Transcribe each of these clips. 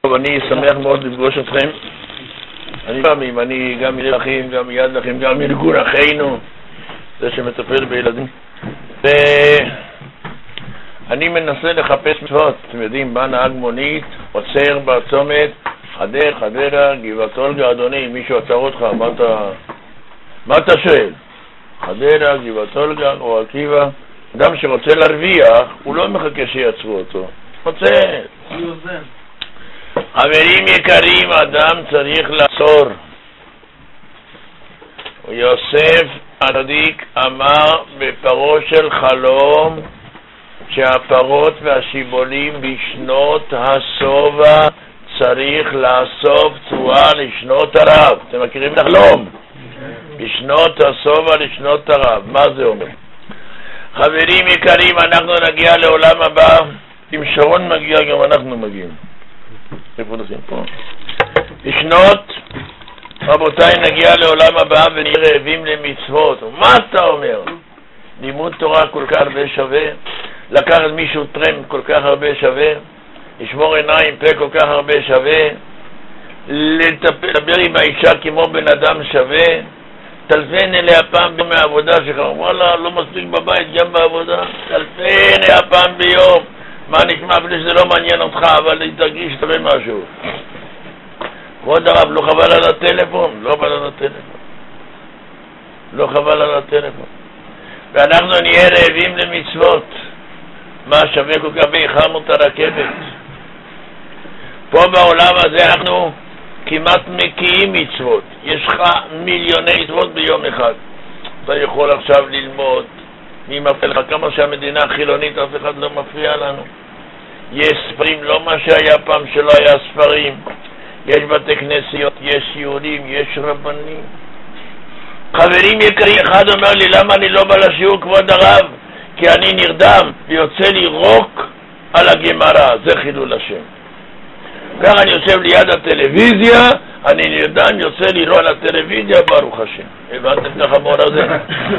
טוב, אני שמח מאוד לפגוש אתכם. אני גם יד אחים, גם יד אחים, גם ארגון אחינו, זה שמטפל בילדים. ואני מנסה לחפש מצוות. אתם יודעים, בא נהג מונית, עוצר בצומת, חדרה, גבעת אולגה, אדוני, מישהו עצר אותך, מה אתה שואל? חדרה, גבעת אולגה, או עקיבא. אדם שרוצה להרוויח, הוא לא מחכה שיעצרו אותו. רוצה. חברים יקרים, אדם צריך לעצור. יוסף הצדיק אמר בפרו של חלום שהפרות והשיבולים בשנות השובע צריך לאסוף תשואה לשנות הרב. אתם מכירים את החלום? בשנות השובע לשנות הרב. מה זה אומר? חברים יקרים, אנחנו נגיע לעולם הבא. אם שרון מגיע, גם אנחנו מגיעים. איפה נשים פה? בשנות, רבותיי, נגיע לעולם הבא ונהיה רעבים למצוות. מה אתה אומר? לימוד תורה כל כך הרבה שווה, לקחת מישהו טרמפ כל כך הרבה שווה, לשמור עיניים פה כל כך הרבה שווה, לדבר עם האישה כמו בן אדם שווה, תלפן אליה פעם ביום מהעבודה שלך, וואלה, לא מספיק בבית, גם בעבודה, תלפן אליה פעם ביום. מה נשמע? אפילו שזה לא מעניין אותך, אבל תרגיש שתבין משהו. כבוד הרב, לא חבל על הטלפון? לא חבל על הטלפון. לא חבל על הטלפון. ואנחנו נהיה רעבים למצוות. מה שווה כל כך בהיחמות הרכבת? פה בעולם הזה אנחנו כמעט מקיאים מצוות. יש לך מיליוני מצוות ביום אחד. אתה יכול עכשיו ללמוד. מי מפריע לך? כמה שהמדינה חילונית, אף אחד לא מפריע לנו. יש ספרים, לא מה שהיה פעם שלא היה ספרים. יש בתי כנסיות, יש שיעורים, יש רבנים. חברים יקרים, אחד אומר לי, למה אני לא בא לשיעור כבוד הרב? כי אני נרדם ויוצא לי רוק על הגמרא. זה חילול השם. ככה אני יושב ליד הטלוויזיה, אני נרדם, יוצא לי רוק על הטלוויזיה, ברוך השם. הבנתם את החמור הזה?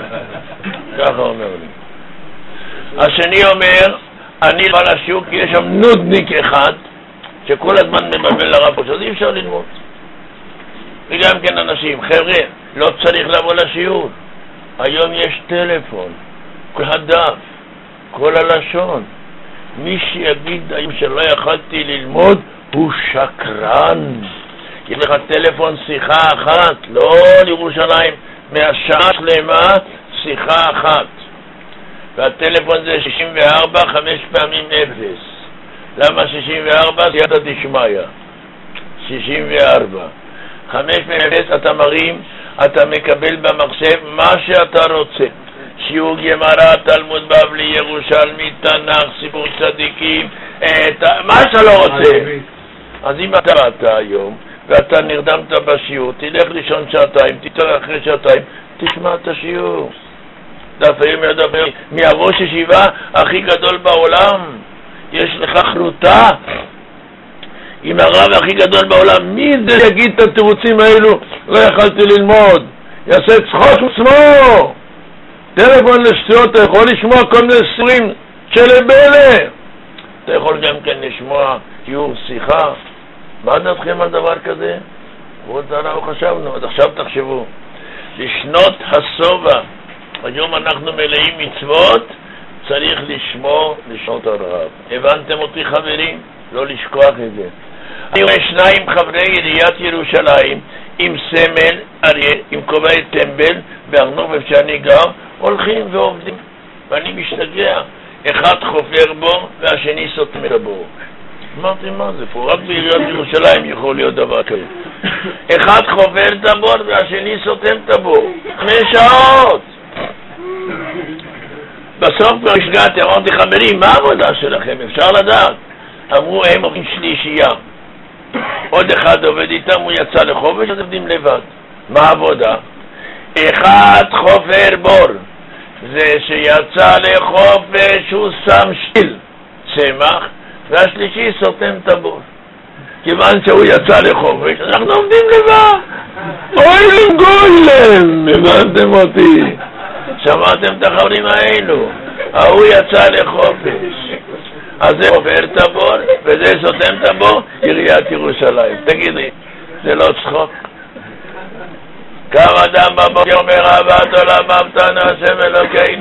ככה אומר לי. השני אומר, אני בא לשיעור כי יש שם נודניק אחד שכל הזמן מבלבל לרב, אז אי אפשר ללמוד. וגם כן אנשים, חבר'ה, לא צריך לבוא לשיעור. היום יש טלפון, כל הדף, כל הלשון. מי שיגיד היום שלא יכלתי ללמוד הוא שקרן. יש לך טלפון שיחה אחת, לא לירושלים, מהשעה שלמה שיחה אחת. והטלפון זה 64, 5 פעמים 0. למה 64? סייעתא דשמיא. 64. 5 פעמים 0 אתה מרים, אתה מקבל במחשב מה שאתה רוצה. שיעור גמרא, תלמוד בבלי, ירושלמי, תנ"ך, סיפור צדיקים, מה שאתה לא רוצה. אז אם אתה באת היום ואתה נרדמת בשיעור, תלך לישון שעתיים, תתעורר אחרי שעתיים, תשמע את השיעור. לפעמים מדבר מהראש ישיבה הכי גדול בעולם, יש לך חרוטה עם הרב הכי גדול בעולם. מי זה יגיד את התירוצים האלו? לא יכלתי ללמוד, יעשה צחוק עצמו. טלפון לשטויות, אתה יכול לשמוע כל מיני סיפורים של בלה, אתה יכול גם כן לשמוע שיעור שיחה. מה דעתכם על דבר כזה? כבוד הרב, חשבנו, עד עכשיו תחשבו. לשנות השובע, היום אנחנו מלאים מצוות, צריך לשמור לשנות הרב. הבנתם אותי חברים? לא לשכוח את זה. אני רואה 2 חברי עיריית ירושלים עם סמל אריה, עם כובעי טמבל, בארנוב איפה שאני גר, הולכים ועובדים. ואני משתגע. אחד חופר בו והשני סותם את הבור. אמרתי, מה זה פה? רק בעיריית ירושלים יכול להיות דבר כזה. אחד חופר את הבור והשני סותם את הבור. 5 שעות. בסוף כבר השגעתי, אמרתי, חברים, מה העבודה שלכם? אפשר לדעת. אמרו, הם עובדים שלישייה. עוד אחד עובד איתם, הוא יצא לחופש, אז עובדים לבד. מה העבודה? אחד חופר בור. זה שיצא לחופש הוא שם שיל, צמח, והשלישי סותם את הבור. כיוון שהוא יצא לחופש, אנחנו עובדים לבד. אוי לגולם, הבנתם אותי? שמעתם את החברים האלו? ההוא יצא לחופש, אז זה עובר את הבור, וזה סותם את הבור, עיריית ירושלים. תגיד לי, זה לא צחוק? קם אדם בבוקר אומר, אהבת עולם אהבתנו השם אלוקינו,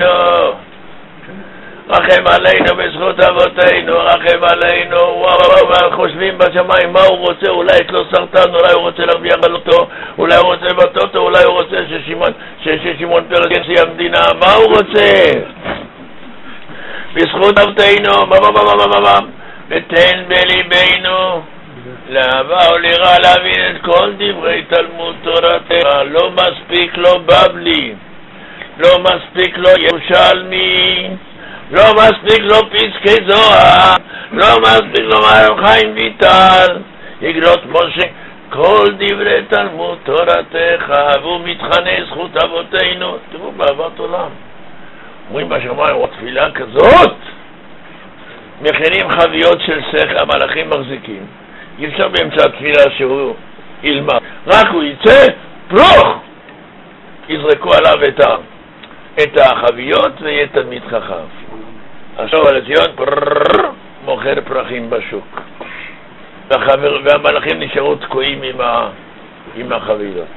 רחם עלינו בזכות אבותינו, רחם עלינו. וואו, חושבים בשמיים מה הוא רוצה, אולי יש לו סרטן, אולי הוא רוצה להרוויח על אותו, אולי הוא רוצה בטוטו, אולי הוא רוצה ששמעון פרס ישיא המדינה, מה הוא רוצה? בזכות אבותינו, ותן בליבנו לאהבה וליראה להבין את כל דברי תלמוד תורתך. לא מספיק לו בבלי, לא מספיק לו ירושלמי, לא מספיק לו פסקי זוהר, לא מספיק לו חיים ויטל, יגלות משה כל דברי תלמוד תורתך, והוא מתחנן זכות אבותינו. תראו באהבת עולם, אומרים בשמיים תפילה כזאת, מכינים חביות של שכל, המלאכים מחזיקים, אי אפשר באמצע התפילה שהוא ילמד, רק הוא יצא פלוך, יזרקו עליו את החביות ויהיה תלמיד חכם. עכשיו על הציון מוכר פרחים בשוק, והמלאכים נשארו תקועים עם החבילות.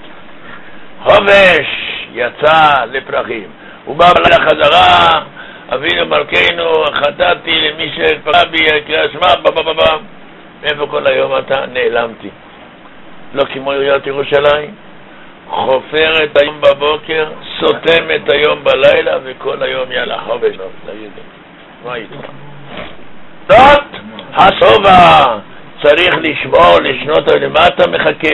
חובש יצא לפרחים, הוא בא לחזרה, אבינו מלכנו חטאתי למי שפגע בי יקרא שמע, איפה כל היום אתה? נעלמתי. לא כמו עיריית ירושלים, חופר את היום בבוקר, סותם את היום בלילה, וכל היום יאללה חובש. מה איתך? זאת הסובה, צריך לשמור, לשנות. למה אתה מחכה?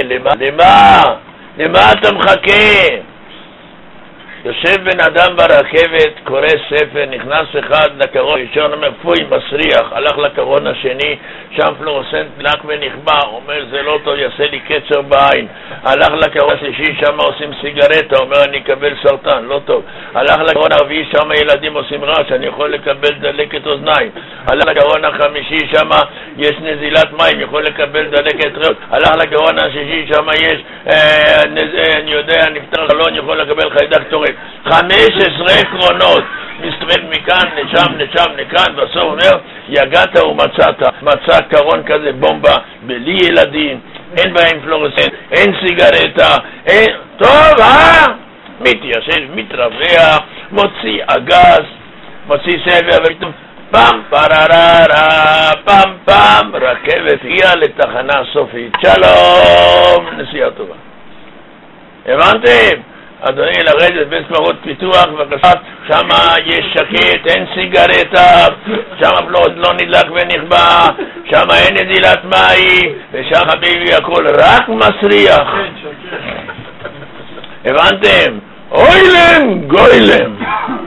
למה אתה מחכה? יושב בן אדם ברכבת, קורא ספר, נכנס אחד לקרון ראשון, אומר פוי מסריח, הלך לקרון השני, שם פלורסנט לק ונכבה, אומר זה לא טוב, יעשה לי קצר בעין. הלך לקרון השלישי, שם עושים סיגרטה, אומר אני אקבל סרטן, לא טוב. הלך לקרון הרביעי, שם ילדים עושים רעש, אני יכול לקבל דלקת אוזניים. הלך לקרון החמישי, שם יש נזילת מים, יכול לקבל דלקת ריאות. הלך לקרון השישי, שם יש אני יודע, נפתח חלון, יכול לקבל חיידק טורף. 15 קרונות, מסתובב מכאן, לשם, לכאן, בסוף אומר, יגעת ומצאת, מצא קרון כזה, בומבה, בלי ילדים, אין בהם פלורסנט, אין סיגרטה, אין, טוב, מתיישב, מתרווח, מוציא אגס, מוציא סבר, ופתאום, פם, פרררה, פם, רכבת הגיעה לתחנה סופית. שלום, נסיעה טובה. הבנתם? אדוני, לרדת בית קברות פיתוח, בבקשה, שם יש שקט, אין סיגרטה, שם לא נדלק ונכבה, שם אין נזילת מים, ושם חביבי הכל רק מסריח. הבנתם? אוילם, גוילם.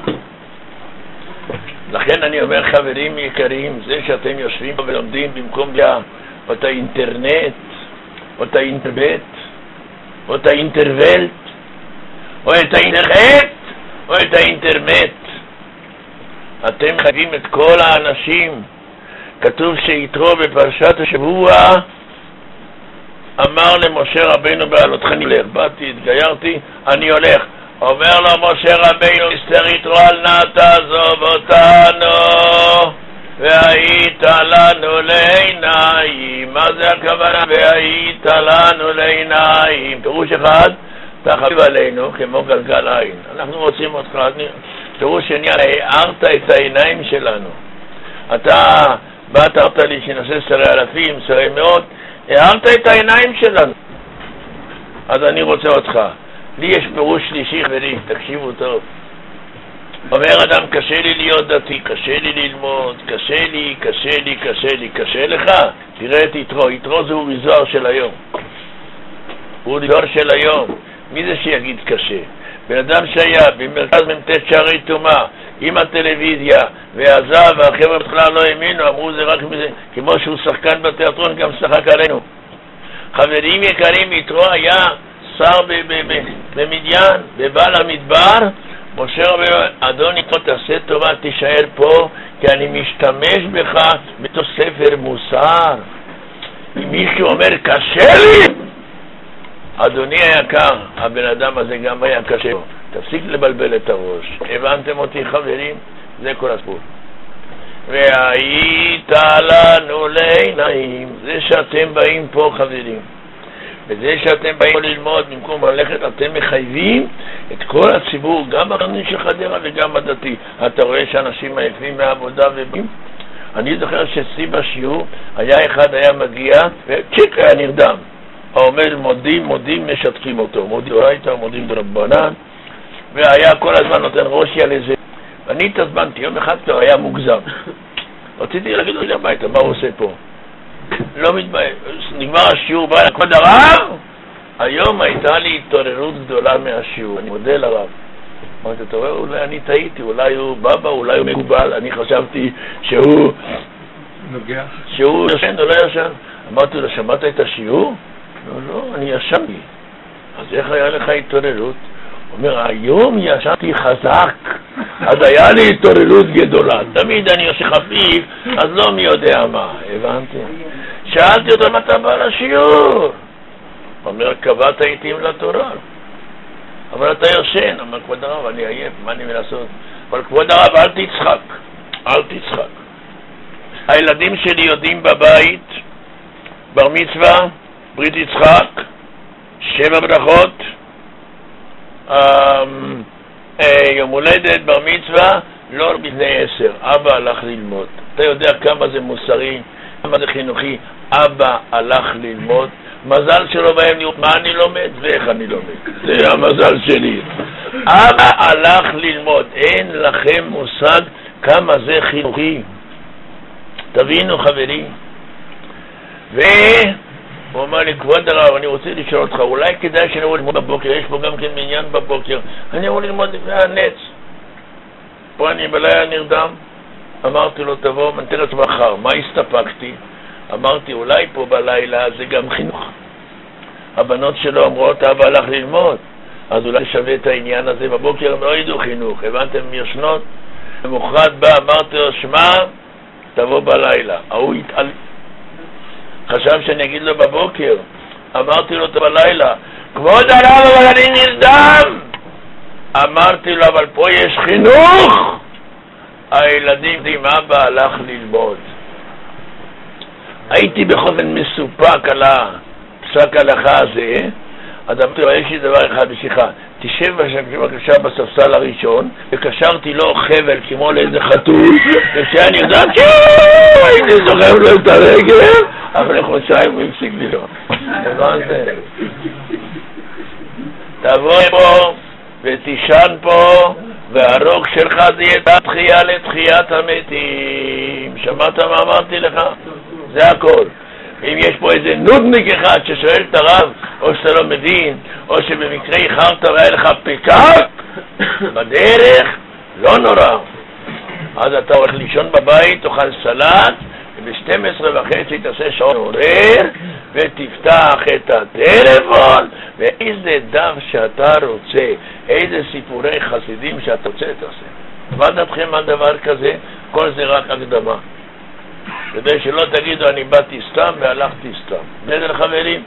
לכן אני אומר, חברים יקרים, זה שאתם יושבים ולומדים במקום או את האינטרנט, או את האינטרבט, או את האינטרוולט, או את האינטרנט, או את האינטרנט, אתם חייבים את כל האנשים. כתוב שיתרו בפרשת השבוע אמר למשה רבינו בעלותך אני הולך, באתי, התגיירתי, אני הולך. אומר לו משה רבינו, אסתר יתרו אל נא תעזוב אותנו והיית לנו לעיניים. מה זה הכוונה? והיית לנו לעיניים. פירוש אחד, אתה חביב עלינו כמו גלגל עין, אנחנו רוצים אותך. פירוש שני, הארת את העיניים שלנו. אתה באת אמרת לי שנעשה שרי אלפים, שרי מאות, הארת את העיניים שלנו, אז אני רוצה אותך. לי יש פירוש שלישי, חברים, תקשיבו טוב. אומר אדם, קשה לי להיות דתי, קשה לי ללמוד, קשה לך? תראה את יתרו, יתרו זה אורי זוהר של היום. אורי זוהר של היום. מי זה שיגיד קשה? בן אדם שהיה במרכז ממתת שערי תומה עם הטלוויזיה ועזב, והחבר'ה בכלל לא האמינו, אמרו זה רק מזה, כמו שהוא שחקן בתיאטרון גם שחק עלינו. חברים יקרים, יתרו היה שר במדיין, בבעל המדבר. משה רבינו, אדוני, תעשה טובה, תישאר פה, כי אני משתמש בך בתור ספר מוסר. אם מישהו אומר קשה לי, אדוני היקר, הבן אדם הזה גם היה קשה. תפסיק לבלבל את הראש. הבנתם אותי חברים? זה כל הסיפור. והיית לנו לעיניים. זה שאתם באים פה, חברים, וזה שאתם באים פה ללמוד במקום ללכת, אתם מחייבים את כל הציבור, גם הרבנים של חדרה וגם הדתי. אתה רואה שאנשים עייפים מהעבודה ובאים. אני זוכר שאצלי בשיעור היה אחד היה מגיע וצ'יק היה נרדם, העומד מודים משתקים אותו, מודים אורייתא מודים דרבנן, והיה כל הזמן נותן ראשי על איזה. ואני התעצבנתי, יום אחד כבר היה מוגזם, רציתי להגיד לו הביתה, מה הוא עושה פה? לא מתבייש. נגמר השיעור, בא לכבוד הרב. היום הייתה לי התעוררות גדולה מהשיעור, אני מודה לרב. אמרתי, אתה רואה, אולי אני טעיתי, אולי הוא בבא, אולי הוא מקובל, אני חשבתי שהוא נוגע, שהוא ישן או לא ישן. אמרתי לו, שמעת את השיעור? לא, אני ישנתי. אז איך היה לך התעוררות? הוא אומר, היום ישנתי חזק, אז היה לי התעוררות גדולה. תמיד אני עושה חפיף, אז לא מי יודע מה. הבנתי? שאלתי אותו, מה אתה בא לשיעור? הוא אומר, קבעת עיתים לתורה. אבל אתה יושן. אמר, כבוד הרב, אני עייף, מה אני מנסות? אבל כבוד הרב, אל תצחק. אל תצחק. הילדים שלי יודעים בבית, בר מצווה, ברית יצחק, 7 ברכות, יום הולדת, בר מצווה, לא לפני 10. אבא הלך ללמוד. אתה יודע כמה זה מוסרי, כמה זה חינוכי. אבא הלך ללמוד. מזל שלא בהם לראות מה אני לומד ואיך אני לומד. זה המזל שלי. אבא הלך ללמוד. אין לכם מושג כמה זה חינוכי. תבינו חברים. והוא אמר לי, כבוד הרב, אני רוצה לשאול אותך, אולי כדאי שאני אבוא ללמוד בבוקר, יש פה גם כן מעניין בבוקר, אני אבוא ללמוד לפני הנץ. פה אני בלילה נרדם. אמרתי לו, תבוא, מנתרת מחר. מה הסתפקתי? אמרתי, אולי פה בלילה זה גם חינוך. הבנות שלו אמרות, אבא הלך ללמוד, אז אולי שווה את העניין הזה. בבוקר הם לא ידעו חינוך, הבנתם, ישנות. למחרת בא, אמרתי לו, שמע, תבוא בלילה. ההוא התעל... חשב שאני אגיד לו בבוקר. אמרתי לו בלילה, כבוד הרב, אבל אני נרדם. אמרתי לו, אבל פה יש חינוך. הילדים יודעים, אבא הלך ללמוד. הייתי בחובן מסופק על הפסק הלכה הזה. אז אמרתי לו, יש לי דבר אחד בשיחה, תשב בבקשה בספסל הראשון, וקשרתי לו חבל כמו לאיזה חתול, וכשאני יודעת הייתי זוכר לו את הרגל, אבל חודשיים הוא הפסיק לי לו. הבנתם? תבוא פה ותישן פה, והרוק שלך זה יהיה תחייה לתחיית המתים. שמעת מה אמרתי לך? זה הכל. אם יש פה איזה נודניק אחד ששואל את הרב, או שאתה לא מבין, או שבמקרה איחרת והיה לך פקק בדרך, לא נורא. אז אתה הולך לישון בבית, תאכל סלט, וב-12:30 תעשה שעון עורר, ותפתח את הטלפון, ואיזה דף שאתה רוצה, איזה סיפורי חסידים שאתה רוצה, תעשה. מה דעתכם על דבר כזה? כל זה רק הקדמה. כדי שלא תגידו אני באתי סתם והלכתי סתם. בסדר חברים?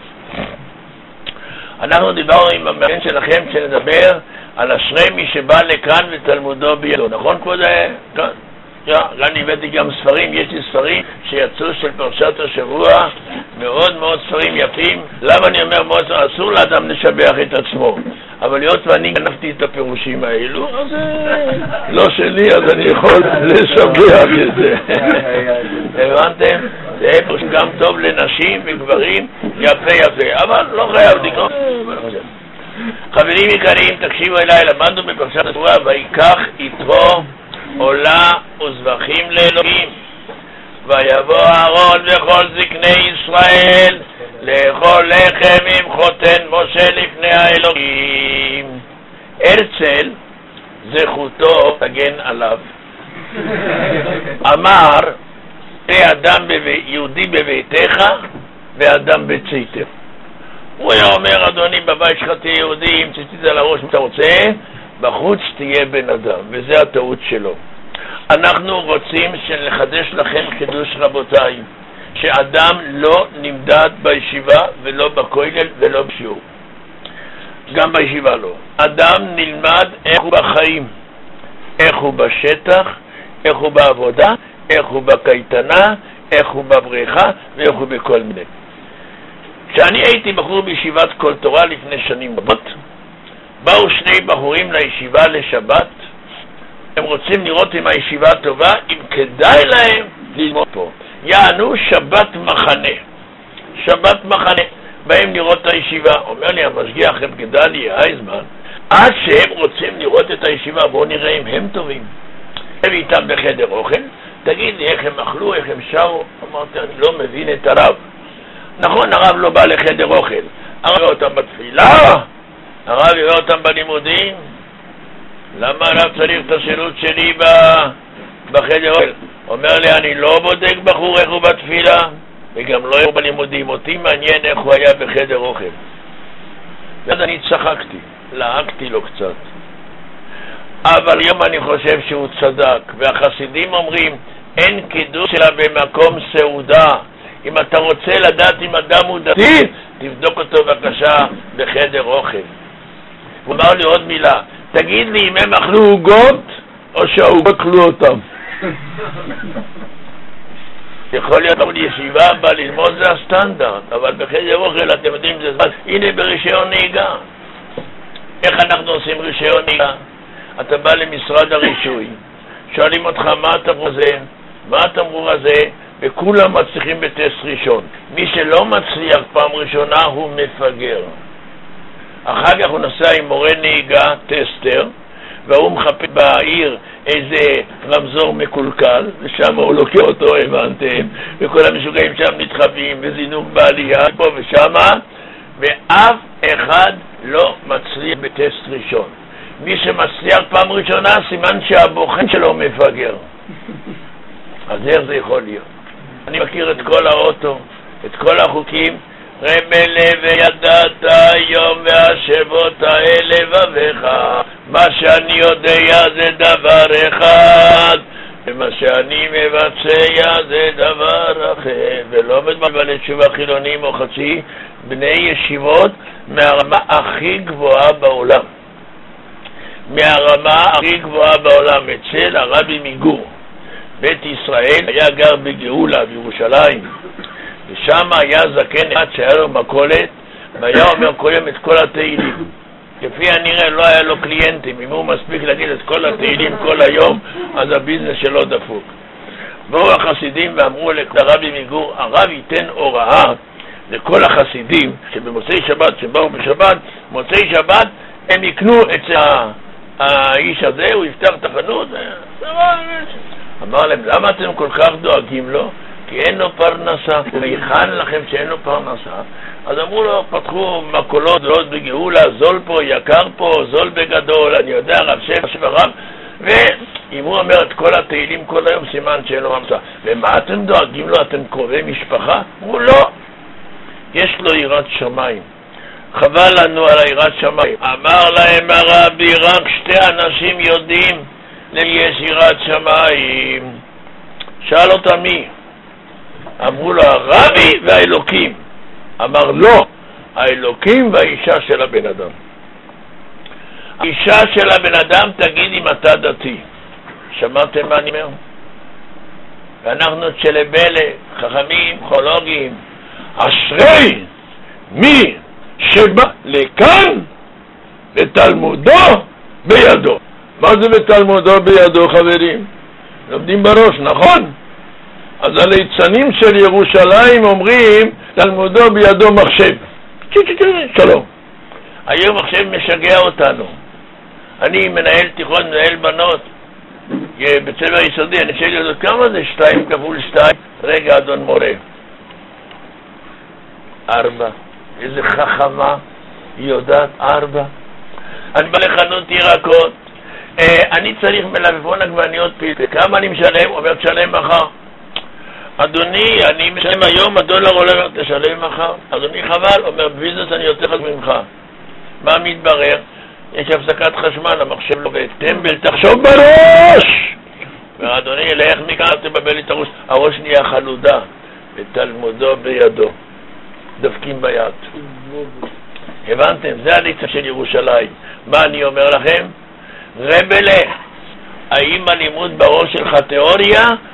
אנחנו דיברנו עם המאמן שלכם שנדבר על אשרי מי שבא לכאן ותלמודו בידו. נכון כבוד? כן. אני הבאתי גם ספרים, יש לי ספרים שיצאו של פרשת השבוע, מאוד מאוד ספרים יפים. למה אני אומר מאוד? אסור לאדם לשבח את עצמו, אבל להיות ואני גנבתי את הפירושים האלו, אז לא שלי, אז אני יכול לשבח את זה. הבנתם? זה פירוש גם טוב לנשים וגברים, יפה, אבל לא חייב לקרוא. חברים יקרים, תקשיבו אליי, למדנו בפרשת השבוע, ויקח יתרו עולה וזבחים לאלוהים, ויבוא אהרון וכל זקני ישראל לאכול לחם עם חותן משה לפני האלוהים. הרצל זכותו תגן עליו, אמר אדם יהודי בביתך ואדם בציתך. הוא היה אומר, אדוני, בבית שלך תהיה יהודי, אם ציצית על הראש מה אתה רוצה, בחוץ תהיה בן אדם, וזה הטעות שלו. אנחנו רוצים לחדש לכם חידוש רבותיי, שאדם לא נמדד בישיבה ולא בכולל ולא בשיעור, גם בישיבה לא. אדם נלמד איך הוא בחיים, איך הוא בשטח, איך הוא בעבודה, איך הוא בקייטנה, איך הוא בבריכה ואיך הוא בכל מיני. כשאני הייתי בחור בישיבת כל תורה לפני שנים רבות, באו שני בחורים לישיבה לשבת. הם רוצים לראות אם הישיבה טובה, אם כדאי להם ללמוד פה. יענו שבת מחנה. שבת מחנה. באים לראות את הישיבה. אומר לי המשגיח רב גדלי אייזמן, עד שהם רוצים לראות את הישיבה, בואו נראה אם הם טובים. הם איתם בחדר אוכל, תגיד לי איך הם אכלו, איך הם שרו. אמרתי, אני לא מבין את הרב. נכון, הרב לא בא לחדר אוכל. הרב יראה אותם בתפילה, הרב יראה אותם בלימודים. למה הרב צריך את השירות שלי בחדר אוכל? אומר לי, אני לא בודק בחור איך הוא בתפילה, וגם לא איך בלימודים. אותי מעניין איך הוא היה בחדר אוכל. ואז אני צחקתי, לעקתי לו קצת. אבל היום אני חושב שהוא צדק, והחסידים אומרים, אין קידוש אלא במקום סעודה. אם אתה רוצה לדעת אם אדם הוא דתי, תבדוק אותו בבקשה בחדר אוכל. הוא אמר לי עוד מילה, תגיד לי אם הם אכלו עוגות או שהעוגות אכלו אותם. יכול להיות ישיבה בא ללמוד זה הסטנדרט, אבל בחדר אוכל אתם יודעים זה זמן. הנה ברישיון נהיגה. איך אנחנו עושים רישיון נהיגה? אתה בא למשרד הרישוי, שואלים אותך מה התמרור הזה, מה התמרור הזה, וכולם מצליחים בטסט ראשון. מי שלא מצליח פעם ראשונה הוא מפגר. אחר כך הוא נסע עם מורה נהיגה, טסטר, והוא מחפש בעיר איזה רמזור מקולקל, ושם הוא לוקח אותו, הבנתם, וכל המשוגעים שם נדחפים, וזינוק בעלייה, פה ושם, ואף אחד לא מצליח בטסט ראשון. מי שמצליח פעם ראשונה, סימן שהבוחן שלו מפגר. אז איך זה יכול להיות? אני מכיר את כל האוטו, את כל החוקים. רמלה וידעת היום והשבות האלה לבביך, מה שאני יודע זה דבר אחד, ומה שאני מבצע זה דבר אחר. ולא מבלי תשובה חילונים או חצי בני ישיבות מהרמה הכי גבוהה בעולם. מהרמה הכי גבוהה בעולם, אצל הרבי מגור. בית ישראל היה גר בגאולה בירושלים, ושם היה זקן אחד שהיה לו מכולת, והיה אומר כל יום את כל התהילים. כפי הנראה לא היה לו קליינטים, אם הוא מספיק להגיד את כל התהילים כל היום, אז הביזנס שלו דפוק. באו החסידים ואמרו לרבי מגור, הרב ייתן הוראה לכל החסידים שבמוצאי שבת, שבאו בשבת, מוצאי שבת הם יקנו את האיש הזה, הוא יפתח את החנות. אמר להם, למה אתם כל כך דואגים לו? כי אין לו פרנסה. ויחן לכם שאין לו פרנסה. אז אמרו לו, פתחו מקולות זולות בגאולה, זול פה, יקר פה, זול בגדול, אני יודע, רב שף ורב. ואם הוא אומר את כל התהילים כל היום, סימן שאין לו פרנסה. ומה אתם דואגים לו? אתם קרובי משפחה? אמרו, לא. יש לו יראת שמיים. חבל לנו על יראת שמיים. אמר להם הרבי, רק שתי אנשים יודעים יש יראת שמיים. שאל אותה מי? אמרו לו הרבי והאלוקים. אמר לא, האלוקים והאישה של הבן אדם. האישה של הבן אדם תגיד אם אתה דתי. שמעתם מה אני אומר? ואנחנו צ'לבלה, חכמים, חולוגים. אשרי מי שבא לכאן ותלמודו בידו. מה זה ותלמודו בידו, חברים? לומדים בראש, נכון? אז הליצנים של ירושלים אומרים תלמודו בידו מחשב. שלום. היום מחשב משגע אותנו. אני מנהל תיכון, מנהל בנות בצבע יסודי, אני שואל יודעת כמה זה 2 כפול 2? רגע אדון מורה, 4. איזה חכמה, היא יודעת 4. אני בא לחנות ירקות, אני צריך מלפפון עגבניות פלפל, כמה אני משלם? אומר תשלם מחר. אדוני, אני משלם היום, $1 עולה, תשלם מחר. אדוני חבל, אומר בביזנס אני יותר חזק ממך. מה מתברר? יש הפסקת חשמל, המחשב לא עובד. טמבל, תחשוב בראש! ואדוני, לך מכאן תבלבל את הראש. הראש נהיה חלודה, ותלמודו בידו. דפקים ביד. הבנתם? זה הליצה של ירושלים. מה אני אומר לכם? רבלה, האם הלימוד בראש שלך תיאוריה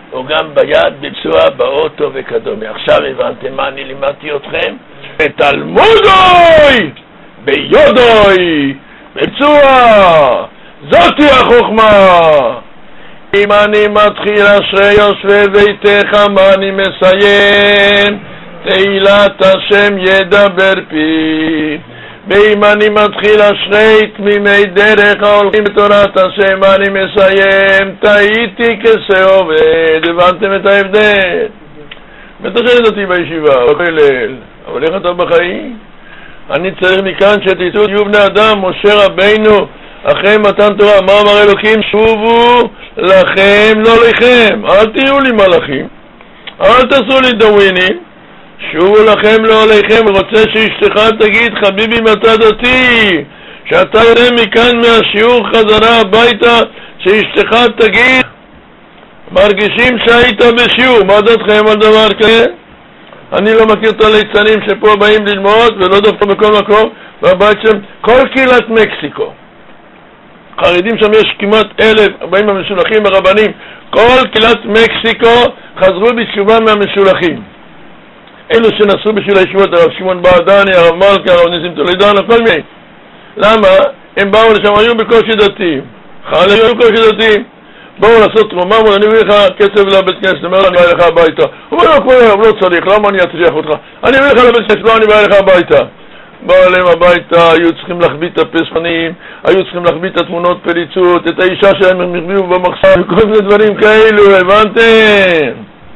או גם ביד, בצוע, באוטו וכדומה. עכשיו הבנתם מה אני לימדתי אתכם? בתלמודוי, ביודוי, בצוע, זאתי החוכמה. אם אני מתחיל אשרי יושבי ביתך, מה אני מסיים? תהילת השם ידבר פי. ואם אני מתחיל אשרי תמימי דרך ההולכים בתורת השם, מה אני מסיים? תהייתי כסה עובד. הבנתם את ההבדל? מתשאלת אותי בישיבה, בכולל, אבל איך אתה בחיים? אני צריך מכאן שתצאו תהיו בני אדם. משה רבינו אחרי מתן תורה, מה אמר אלוקים? שובו לכם לא לכם, אל תהיו לי מלאכים, אל תעשו לי דווינים, שובו לכם לא לכם. רוצה שאשתך תגיד, חביבי מתי דתי, שאתה יראה מכאן מהשיעור חזרה הביתה, שאשתך תגיד, מרגישים שהיית בשיעור. מה דעתכם על דבר כזה? אני לא מכיר את הליצנים שפה באים ללמוד ולא דווקא בכל מקום, והבית שם כל קהילת מקסיקו, חרדים שם יש כמעט 1,000, באים מהמשולחים הרבנים, כל קהילת מקסיקו חזרו בתשובה מהמשולחים. אלו שנסעו בשביל הישיבות, הרב שמעון בעדני, הרב מלכה, הרב ניסים טולידן, כל מיני. למה? הם באו לשם, היו בקושי דתיים, היו בקושי דתיים, באו לעשות תרומה, אני מביא לך כסף לבית כנסת, אומר אני בא לך הביתה. הוא אומר, לא צריך, למה אני אצריח אותך? אני מביא לך לבית כנסת, לא, אני בא לך הביתה. באו אליהם הביתה, היו צריכים להחביא את הפסחנים, היו צריכים להחביא את התמונות פליצות, את האישה שלהם הם החביאו במחסן, כל מיני דברים כאלו, הבנתם?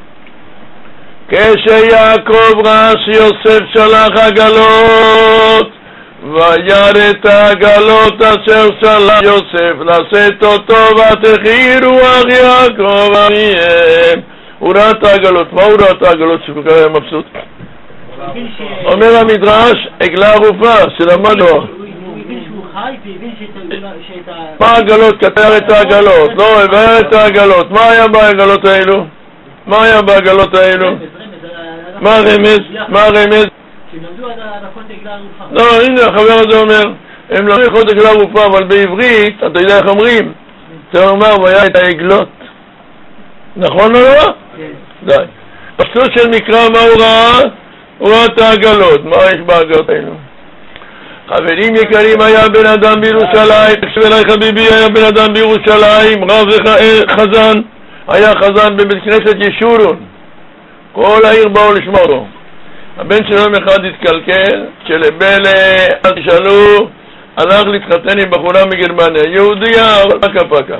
כשיעקב ראה שיוסף שלח עגלות, וירא את העגלות אשר שלח יוסף לשאת אותו, ותחי רוח יעקב עליהם. הוא ראה את העגלות. מה הוא ראה את העגלות שכל כך היה מבסוט? אומר המדרש, עגלה ערופה שלמדנו. הוא הבין שהוא חי והבין שאת מה העגלות? כתר את העגלות. לא, הבאר את העגלות. מה היה בעגלות האלו? מה היה בעגלות האלו? מה הרמז? מה הרמז? שנמדו על הלכות עגלה ערופה. לא, הנה החבר הזה אומר, הם לא הלכות עגלה ערופה, אבל בעברית, אתה יודע איך אומרים? אתה אומר, והיה את העגלות. נכון או לא? כן. די. פסוק של מקרא, מה הוא ראה? הוא ראה את העגלות. מה יש בעגלות האלו? חברים יקרים, היה בן אדם בירושלים, תקשיב אליי חביבי, היה בן אדם בירושלים, רב חזן, היה חזן בבית כנסת ישורון. כל העיר באו לשמוע אותו. הבן שלו יום אחד התקלקל, אז תשאלו, הלך להתחתן עם בחורה מגרמניה, יהודיה, אבל פקה.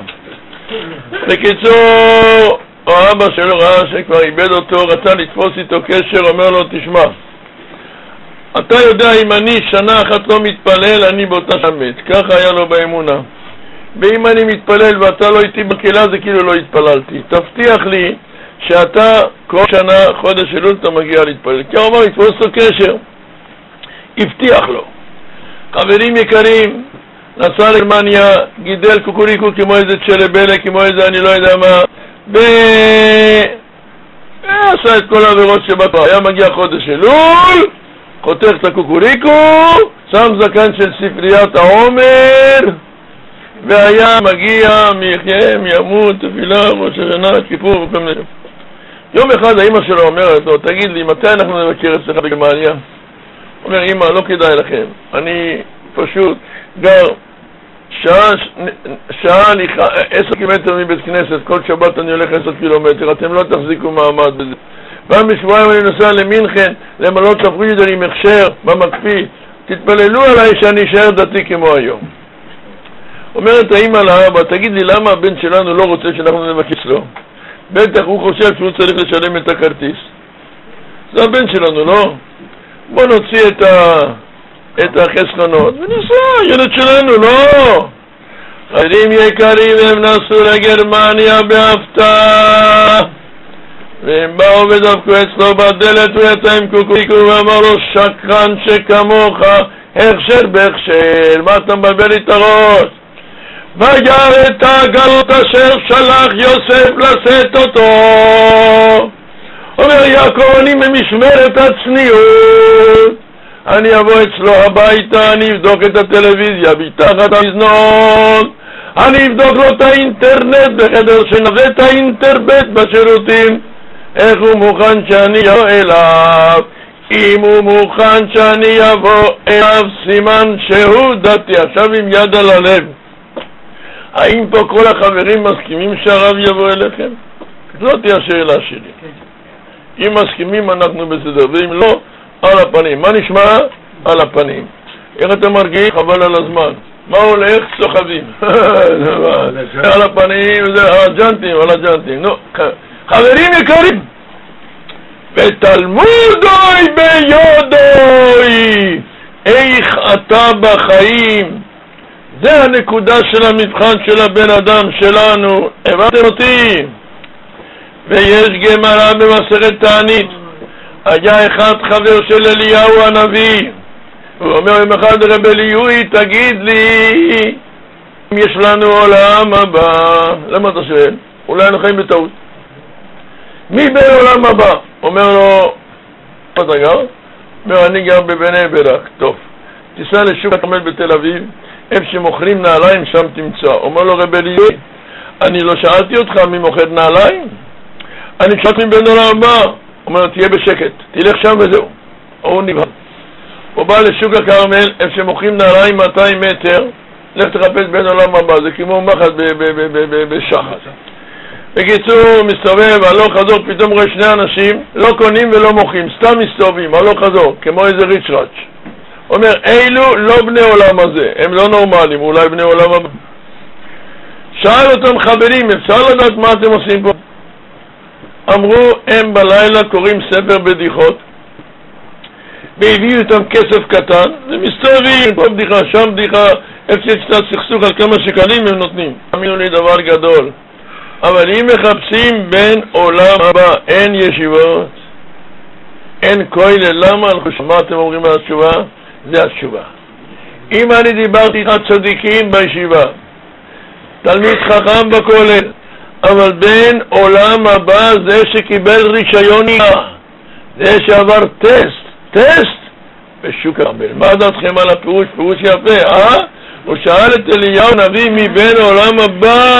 בקיצור, האבא שלו ראה שכבר איבד אותו, רצה לתפוס איתו קשר, אומר לו, תשמע, אתה יודע, אם אני שנה אחת לא מתפלל, אני באותה שמת. ככה היה לו באמונה. ואם אני מתפלל ואתה לא איתי בקהילה, זה כאילו לא התפללתי. תבטיח לי שאתה כל שנה, חודש אלול, אתה מגיע להתפלל. כי הוא אמר, לתפוס לו קשר. הבטיח לו. חברים יקרים, נסע לגרמניה, גידל קוקוריקו כמו איזה צ'לבלה, כמו איזה אני לא יודע מה, עשה את כל העבירות שבתו. היה מגיע חודש אלול, חותך את הקוקוריקו, שם זקן של ספריית העומר, והיה מגיע מיחיים, ימות, תפילה, ראש השנה, כיפור וכל מיני. יום אחד האמא שלו אומרת לו, תגיד לי, מתי אנחנו נבקר אצלך בגרמניה? הוא אומר, אמא, לא כדאי לכם. אני פשוט גר שעה הליכה, 10 קילומטר מבית כנסת, כל שבת אני הולך 10 קילומטר, אתם לא תחזיקו מעמד בזה. פעם בשבועיים אני נוסע למינכן, למלות תפרידר עם הכשר במקפיא, תתפללו עליי שאני אשאר דתי כמו היום. אומרת האמא לאבא, תגיד לי למה הבן שלנו לא רוצה שאנחנו נבקש לו? בטח הוא חושב שהוא צריך לשלם את הכרטיס. זה הבן שלנו, לא? בוא נוציא את החסכונות ונסע, ילד שלנו, לא. חברים יקרים, הם נסעו לגרמניה בהפתעה, והם באו ודפקו אצלו בדלת, הוא יצא עם קוקוריקו ואמר לו, שקרן שכמוך, הכשר בהכשר, מה אתה מבלבל לי את הראש? וירא את העגלות אשר שלח יוסף לשאת אותו. אומר יעקב, אני ממשמרת הצניעות, אני אבוא אצלו הביתה, אני אבדוק את הטלוויזיה מתחת המזנון, אני אבדוק לו את האינטרנט בחדר שנווה את האינטרנט בשירותים, איך הוא מוכן שאני אבוא אליו. אם הוא מוכן שאני אבוא אליו, סימן שהוא דתי. עכשיו עם יד על הלב, האם פה כל החברים מסכימים שהרב יבוא אליכם? זאת היא השאלה שלי. אם מסכימים אנחנו בסדר, ואם לא, על הפנים. מה נשמע? על הפנים. איך אתם מרגיעים? חבל על הזמן. מה הולך? סוחבים. על הפנים, על הג'נטים. נו, חברים יקרים, בתלמודוי ביודוי, איך אתה בחיים. זה הנקודה של המבחן של הבן אדם שלנו. הבנתם אותי? ויש גמרא במסכת תענית. היה אחד חבר של אליהו הנביא, הוא אומר יום אחד לרב אליהו, תגיד לי אם יש לנו עולם הבא. למה אתה שואל? אולי אנחנו חיים בטעות. מי בעולם הבא? אומר לו, מה אתה גר? אומר, אני גר בבני ברק. טוב, תיסע לשוק הכרמל בתל אביב, איפה שמוכרים נעליים שם תמצא. אומר לו רב אליהו, אני לא שאלתי אותך מי מוכר נעליים? אני שאלתי בין עולם הבא. אומר, תהיה בשקט, תלך שם וזהו. הוא נבהל. הוא בא לשוק הכרמל, איפה שמוכרים נעליים 200 מטר, לך תחפש בין עולם הבא, זה כמו מחט בשחת. בקיצור, מסתובב, הלוך חזור, פתאום רואה שני אנשים, לא קונים ולא מוכרים, סתם מסתובבים, הלוך חזור, כמו איזה ריצ'ראץ'. אומר, אילו לא בני עולם הזה, הם לא נורמליים, אולי בני עולם הבא. שאל אותם חברים, אפשר לדעת מה אתם עושים פה? אמרו, הם בלילה קוראים ספר בדיחות, והביאו איתם כסף קטן, ומסתובבים, פה בדיחה, שם בדיחה, איפה שיש קצת סכסוך על כמה שקלים הם נותנים. תאמינו לי דבר גדול. אבל אם מחפשים בין עולם הבא, אין ישיבות, אין כולל. למה? מה אתם אומרים על התשובה? זה התשובה. אם אני דיברתי איתך צדיקים בישיבה, תלמיד חכם בכולל, אבל בין עולם הבא זה שקיבל רישיון נהיגה, זה שעבר טסט בשוק הכרמל. מה דעתכם על הפירוש? פירוש יפה, הוא שאל את אליהו נביא מבין עולם הבא.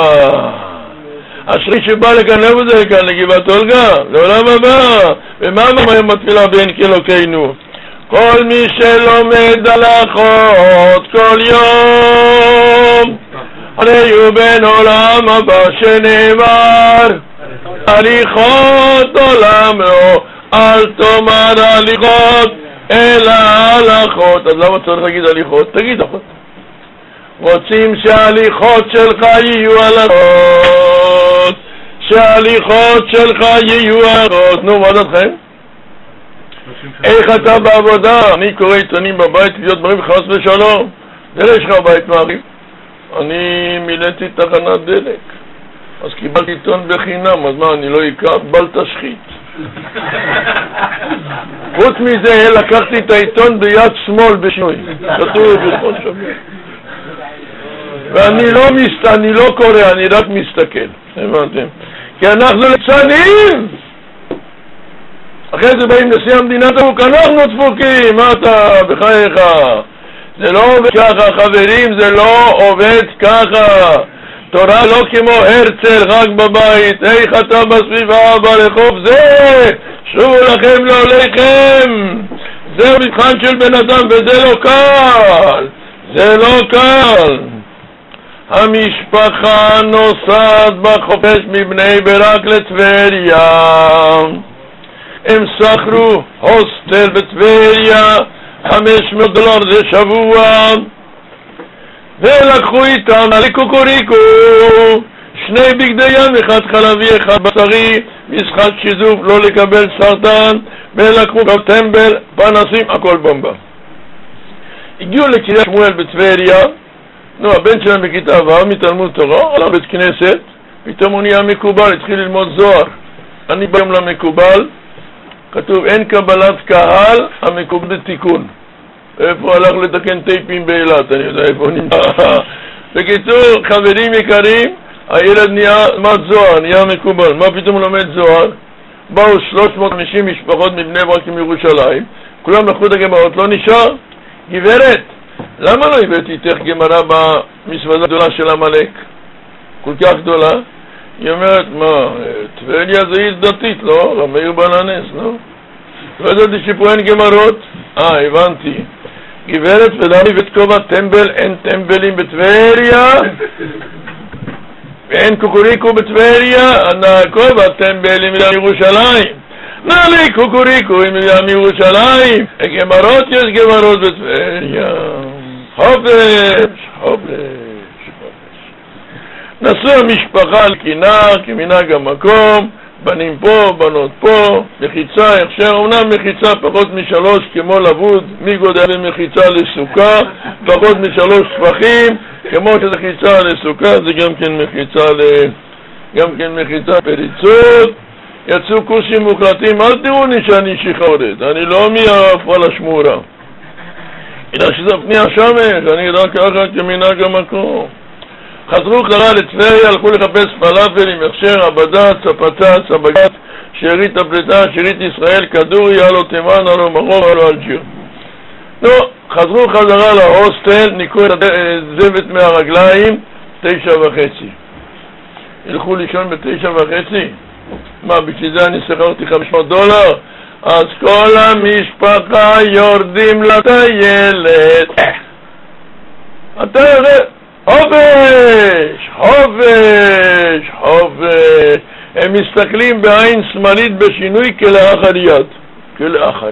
השרי שבא לכאן, איפה זה לכאן? לגבעת אולגה, לעולם הבא. ומה היום מתפילה בין כאלוקינו? כל מי שלומד הלכות כל יום, הרי הוא בין עולם הבא שנאמר, הליכות עולם לא, אל תאמר הליכות, אלא הלכות. אז למה צריך להגיד הליכות? תגיד הלכות. רוצים שההליכות שלך יהיו הלכות, שההליכות שלך יהיו הלכות. נו, מה דעתכם? איך אתה בעבודה? אני קורא עיתונים בבית, להיות דברים חס ושלום. זה יש לך בית מעריב. אני מילאתי תחנת דלק, אז קיבלתי עיתון בחינם, אז מה, אני לא אקח? בל תשחית. חוץ מזה, לקחתי את העיתון ביד שמאל בשינוי. כתוב בכל שבוע. ואני לא קורא, אני רק מסתכל. הבנתם? כי אנחנו ליצנים. אחרי זה באים נשיא המדינה, אנחנו דפוקים, מה אתה בחייך? זה לא עובד ככה, חברים, זה לא עובד ככה. תורה לא כמו הרצל, רק בבית. איך אתה בסביבה, ברחוב, זה שובו לכם לעוליכם. זה מבחן של בן אדם, וזה לא קל. זה לא קל. המשפחה נוסעת בחופש מבני ברק לטבריה. הם שכרו הוסטל בטבריה, $500 לשבוע, ולקחו איתם לקוקוריקו 2 בגדי ים, אחד חלבי, אחד בשרי, משחק שיזוף, לא לקבל סרטן, ולקחו טמבל, פנסים, הכל בומבה. הגיעו לקריית שמואל בטבריה. נו, הבן שלהם בכיתה ו' מתלמוד תורה, עלה בית כנסת, פתאום הוא נהיה מקובל, התחיל ללמוד זוהר. אני ביום למקובל, כתוב אין קבלת קהל, המקובל תיקון. איפה הלך לתקן טייפים באילת? אני יודע איפה נמצא. בקיצור, חברים יקרים, הילד נהיה למד זוהר, נהיה מקובל. מה פתאום הוא לומד זוהר? באו 350 משפחות מבני ברק מירושלים, כולם לקחו את הגמרות, לא נשאר. גברת, למה לא הבאתי איתך גמרא במזוודה הגדולה של עמלק? כל כך גדולה? היא אומרת, מה, טבריה זה עיר דתית, לא? רבי מאיר בעל הנס, לא? לא ידעתי שפה אין גמרות? הבנתי. גברת, ולמה הבאת כובע טמבל? אין טמבלים בטבריה? ואין קוקוריקו בטבריה? כובע טמבלים מירושלים. נעלי קוקוריקו מירושלים. גמרות, יש גמרות בטבריה. חופש. נסעו המשפחה על כינר כמנהג המקום, בנים פה, בנות פה, מחיצה, הכשר, אומנם מחיצה פחות מ3 כמו לבוד, מגודל מחיצה לסוכה, פחות מ3 טפחים, כמו שזה מחיצה לסוכה, זה גם כן מחיצה פריצות. יצאו קורסים מוחלטים, אל תראוני שאני שחורת, אני לא מהפלשמורה. אלא שזה פני השמש, אני יודע ככה כמנהג המקום. חזרו חזרה לטבריה, הלכו לחפש פלאפלים, הכשר, עבדת, צפצת, סבגת, שארית הפלטה, שארית ישראל, כדורי, הלו תימן, הלו מרוב, הלו אלג'יר. נו, חזרו חזרה להוסטל, ניקו את הזבת מהרגליים, 9:30. ילכו לישון ב9:30? מה, בשביל זה אני שכרתי $500? אז כל המשפחה יורדים לטיילת. אתה יורד. חופש. הם מסתכלים בעין שמאלית בשינוי כלאחר יד.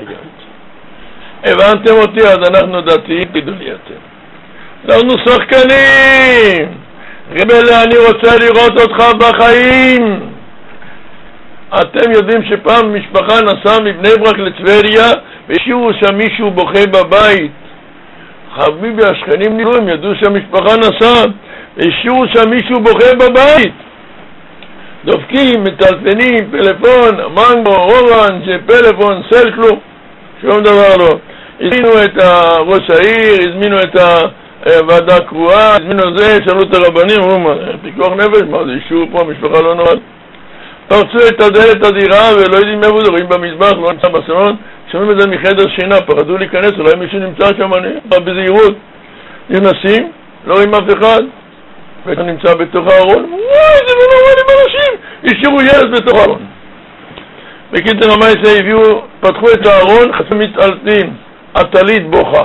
הבנתם אותי? אז אנחנו דתיים, תדעו לי אתם. אנחנו שחקנים. רבלה, אני רוצה לראות אותך בחיים. אתם יודעים שפעם משפחה נסעה מבני ברק לטבריה והשאירו שם מישהו בוכה בבית. חביבי, השכנים נראו, הם ידעו שהמשפחה נסעה, השאירו שם מישהו בוכה בבית. דופקים, מטלפנים, פלאפון, מנגו, אורנג', פלאפון, סלקלו, שום דבר לא. הזמינו את ראש העיר, הזמינו את הוועדה קרואה, הזמינו זה, שאלו את הרבנים, אמרו, מה, פיקוח נפש, מה זה אישור פה, המשפחה לא נורא. פרצו את הדלת הדירה ולא יודעים איפה זה, רואים במזבח, לא נמצא בסלון, שומעים את זה מחדר שינה, פחדו להיכנס, אולי מישהו נמצא שם, אני בזהירות. נכנסים, לא רואים אף אחד, ואתה נמצא בתוך הארון, וואי, זה לא נורא עם אנשים, השאירו ילד בתוך הארון. בקיצור המעשה הביאו, פתחו את הארון, חצי מתעלתים, הטלית בוכה.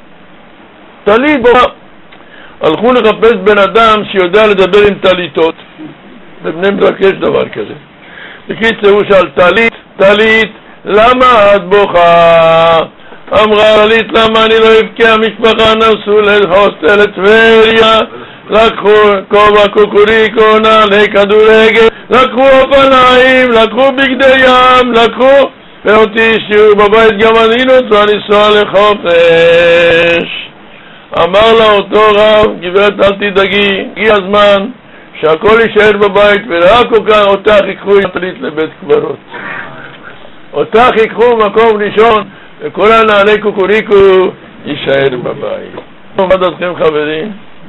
הלכו לחפש בן אדם שיודע לדבר עם טליתות, בבני ברק יש דבר כזה. בקיצור הוא שאל, טלית, למה את בוכה? אמרה טלית, למה אני לא אבכה? המשפחה נסעו להוסטל לטבריה, לקחו כובע קוקוריקו, נעלי כדורגל, לקחו אופניים, לקחו בגדי ים, לקחו, ואותי השאירו בבית, גם אני רוצה לנסוע לחופש. אמר לה אותו רב, גברת אל תדאגי, הגיע הזמן שהכל יישאר בבית, ורק אותך ייקחו טלית לבית קברות. אותך ייקחו מקום ראשון, וכל הנעלי קוקוריקו יישאר בבית. מה דעתכם חברים?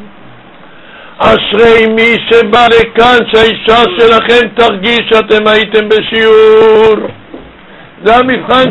אשרי מי שבא לכאן שהאישה שלכם תרגיש שאתם הייתם בשיעור. זה המבחן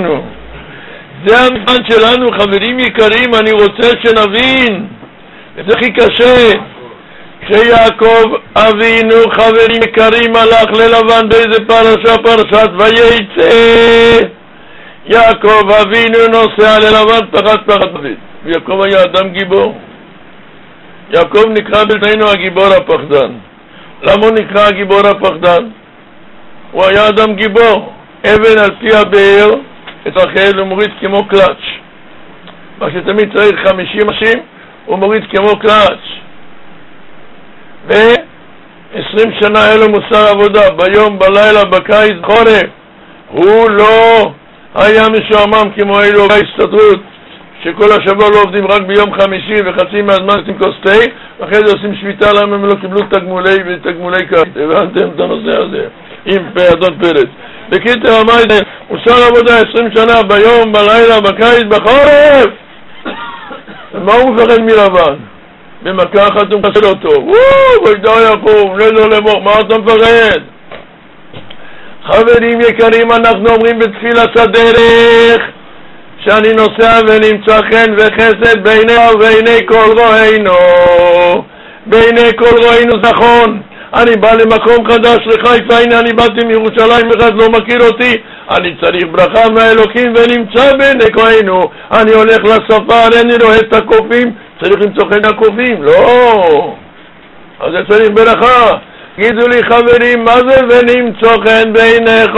שלנו. חברים יקרים, אני רוצה שנבין, זה הכי קשה. כשיעקב אבינו, חברים יקרים, הלך ללבן באיזה פרשה, פרשת ויצא. יעקב אבינו נוסע ללבן פחד דוד. ויעקב היה אדם גיבור. יעקב נקרא בלתנו הגיבור הפחדן. למה הוא נקרא הגיבור הפחדן? הוא היה אדם גיבור. אבן על פי הבאר, את רחל הוא מוריד כמו קלאץ'. מה שתמיד צריך 50 אנשים, הוא מוריד כמו קלאץ'. ו20 שנה היה לו מוסר עבודה, ביום, בלילה, בקיץ, חורף. הוא לא היה משועמם כמו אלו בהסתדרות, שכל השבוע לא עובדים רק ביום חמישי וחצי מהזמן עושים כוס תה, ואחרי זה עושים שביתה למה הם לא קיבלו תגמולי קיץ. הבנתם את הנושא הזה עם אדון פרץ. בקיצר אמר את זה, הוא שר עבודה 20 שנה ביום, בלילה, בקיץ, בחורף. מה הוא מפחד מלבן? במכה אחת הוא מחסל אותו. וידע יעקב, לא למור, מה אתה מפחד? חברים יקרים, אנחנו אומרים בתפילת הדרך שאני נוסע ונמצא חן וחסד בעיני ובעיני כל רואינו. בעיני כל רואינו נכון. אני בא למקום חדש לחיפה, הנה אני באתי מירושלים, אחד לא מכיר אותי, אני צריך ברכה מהאלוקים ונמצא בעיני כהנו. אני הולך לספר, אני רואה את הקופים, צריך למצוא חן הקופים, לא, אז זה צריך ברכה. גידו לי חברים, מה זה ונמצוא חן בעיניך?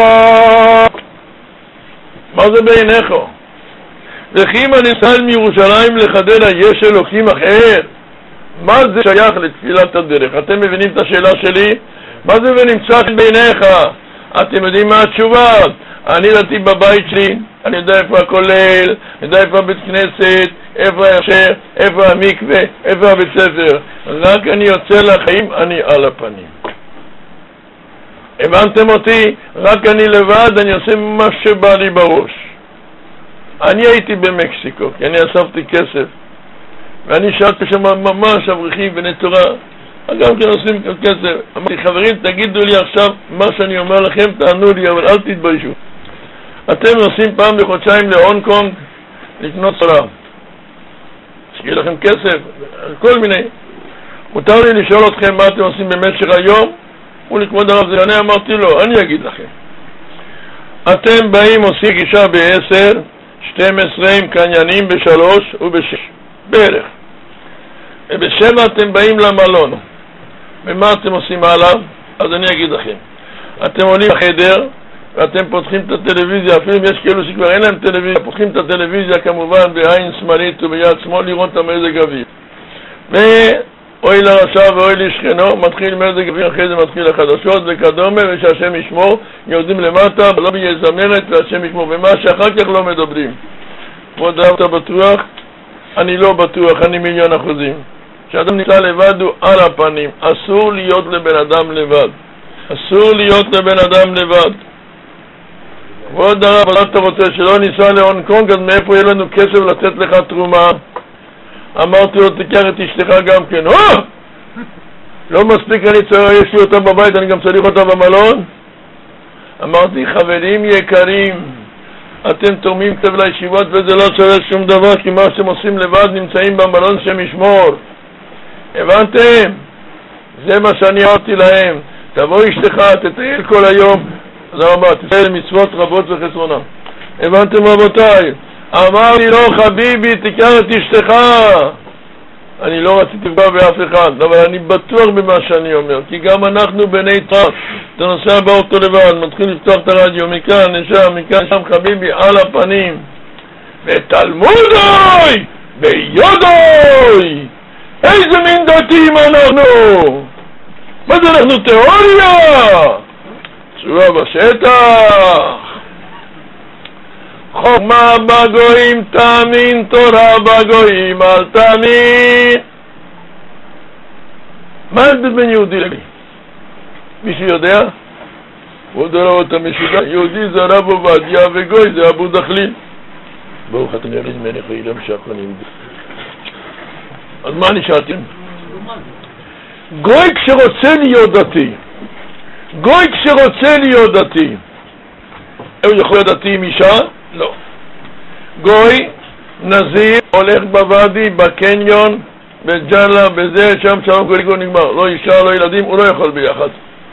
מה זה בעיניך? וכי אם אני סל מירושלים לחדרה יש אלוקים אחר? מה זה שייך לתפילת הדרך? אתם מבינים את השאלה שלי? מה זה ונמצא חן בעיניך? אתם יודעים מה התשובה? אני ראיתי בבית שלי, אני יודע איפה הכולל, אני יודע איפה הבית כנסת, איפה הישר, איפה המקווה, איפה הבית ספר. רק אני יוצא לחיים, אני על הפנים. הבנתם אותי? רק אני לבד, אני עושה מה שבא לי בראש. אני הייתי במקסיקו, כי אני אספתי כסף, ואני שאלתי שם ממש אברכים בני תורה, גם כן עושים כסף. אמרתי, חברים, תגידו לי עכשיו מה שאני אומר לכם, תענו לי, אבל אל תתביישו. אתם נוסעים פעם בחודשיים להונג קונג לקנות סחורה, שיהיה לכם כסף, כל מיני. מותר לי לשאול אתכם מה אתם עושים במשך היום? הוא לכבוד הרב זירני, אמרתי לו, אני אגיד לכם. אתם באים, עושים גישה ב-10, 12 עם קניינים ב-3 וב-6 בערך, וב-7 אתם באים למלון. ומה אתם עושים הלאה? אז אני אגיד לכם, אתם עולים לחדר ואתם פותחים את הטלוויזיה, אפילו אם יש כאלו שכבר אין להם טלוויזיה, פותחים את הטלוויזיה כמובן בעין שמאלית וביד שמאל לראות את המזג אוויר, ואוי לרשע ואוי לשכנו, מתחיל מזג אוויר, אחרי זה מתחיל החדשות וכדומה, ושהשם ישמור, יורדים למטה, לא יהיה זמרת והשם ישמור, ומה שאחר כך לא מדברים. כבוד הרב, אתה בטוח? אני לא בטוח, אני 1,000,000%. כשאדם נמצא לבד הוא על הפנים, אסור להיות לבן אדם לבד, אסור להיות לבן אדם לבד. כבוד הרב, אבל אתה רוצה שלא ניסע להונג קונג, אז מאיפה יהיה לנו כסף לתת לך תרומה? אמרתי לו, תיקח את אשתך גם כן. לא מספיק, יש לי אותה בבית, אני גם צריך אותה במלון. אמרתי, חברים יקרים, אתם תורמים כתב לישיבות וזה לא שווה שום דבר, כי מה שאתם עושים לבד נמצאים במלון שם ישמור. הבנתם? זה מה שאני אמרתי להם. תבוא אשתך, תטייל כל היום, זה רבה, תטייל מצוות רבות וחסרונה. הבנתם רבותיי? אמר לי, לא חביבי, תיקח את אשתך. אני לא רציתי לפגוע באף אחד, אבל אני בטוח במה שאני אומר, כי גם אנחנו בני תורה. אתה נוסע באוטו לבד, מתחיל לפתוח את הרדיו, מכאן, נשם, מכאן, שם, חביבי, על הפנים. ותלמודוי, ביודוי, איזה מין דתיים אנחנו? מה זה אנחנו, תיאוריה? צורה בשטח. חוכמה בגויים תאמין, תורה בגויים אל תאמין. מה ההבדל בין יהודי לגוי? מישהו יודע? הוא דורא אותה משוגע. יהודי זה הרב עובדיה וגוי זה אבו דחליל. ברוך אתה נריד מלך ואילם שחונים. אז מה נשארתם? גוי כשרוצה להיות דתי, גוי כשרוצה להיות דתי, הוא יכול להיות דתי עם אישה? לא. גוי, נזיר, הולך בוואדי, בקניון, בג'אלה, בזה, שם שלום כל יגון נגמר. לא אישה, לא ילדים, הוא לא יכול ביחד.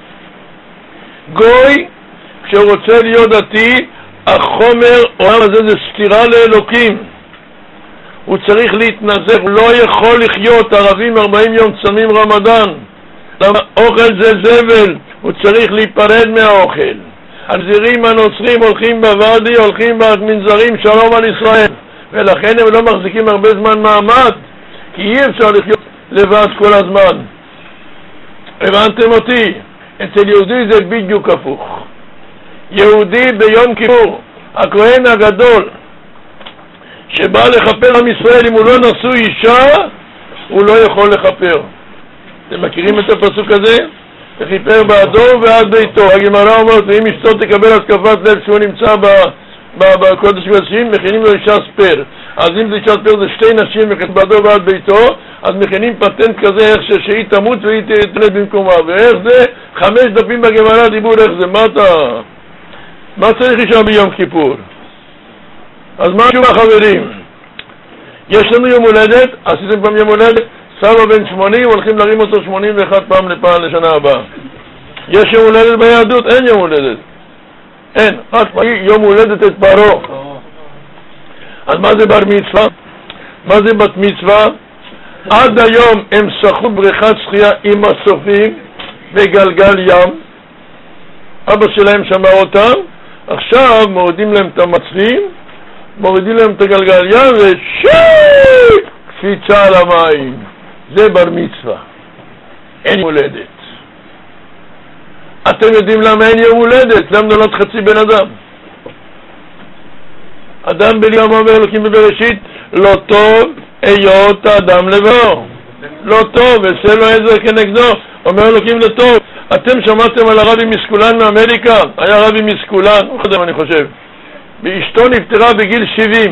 גוי, כשרוצה להיות דתי, החומר עולם הזה זה סתירה לאלוקים. הוא צריך להתנזר, הוא לא יכול לחיות. ערבים 40 יום צמים רמדאן. למה? אוכל זה זבל, הוא צריך להיפרד מהאוכל. הנזירים הנוצרים הולכים בוואדי, הולכים במנזרים, שלום על ישראל, ולכן הם לא מחזיקים הרבה זמן מעמד, כי אי אפשר לחיות לבד כל הזמן. הבנתם אותי? אצל יהודי זה בדיוק הפוך. יהודי ביום כיפור, הכהן הגדול שבא לחפר עם ישראל, אם הוא לא נשוי אישה הוא לא יכול לחפר. אתם מכירים את הפסוק הזה? וכיפר בעדו ועד ביתו. הגמרא אומרת, ואם אשתו תקבל התקפת לב שהוא נמצא בקודש קודשים, מכינים לו אישה ספר. אז אם זה אישה ספר זה שתי נשים וכיפר בעדו ועד ביתו, אז מכינים פטנט כזה איך שהיא תמות והיא תתנת במקומה. ואיך זה? 5 דפים בגמרא דיבור איך זה. מה צריך אישה ביום כיפור? אז מה התשובה, חברים? יש לנו יום הולדת, עשיתם פעם יום הולדת? סבא בן 80, הולכים להרים אותו 81 פעם לשנה הבאה. יש יום הולדת ביהדות? אין יום הולדת. אין, רק יום הולדת את פרעה. אז מה זה בר מצווה? מה זה בת מצווה? עד היום הם שחו בריכת שחייה עם מסופים בגלגל ים. אבא שלהם שמע אותם, עכשיו מורידים להם את המצרים, מורידים להם את הגלגל ים ושיק! קפיצה על המים. זה בר מצווה. אין יום הולדת. אתם יודעים למה אין יום הולדת? למה נולד חצי בן אדם? אדם בליום אומר אלוקים בבראשית, לא טוב היות האדם לבדו. לא טוב, עשה לו עזר כנגדו. אומר אלוקים לטוב. אתם שמעתם על הרבי מסקולן מאמריקה? היה רבי מסקולן, אני חושב. ואשתו נפטרה בגיל 70.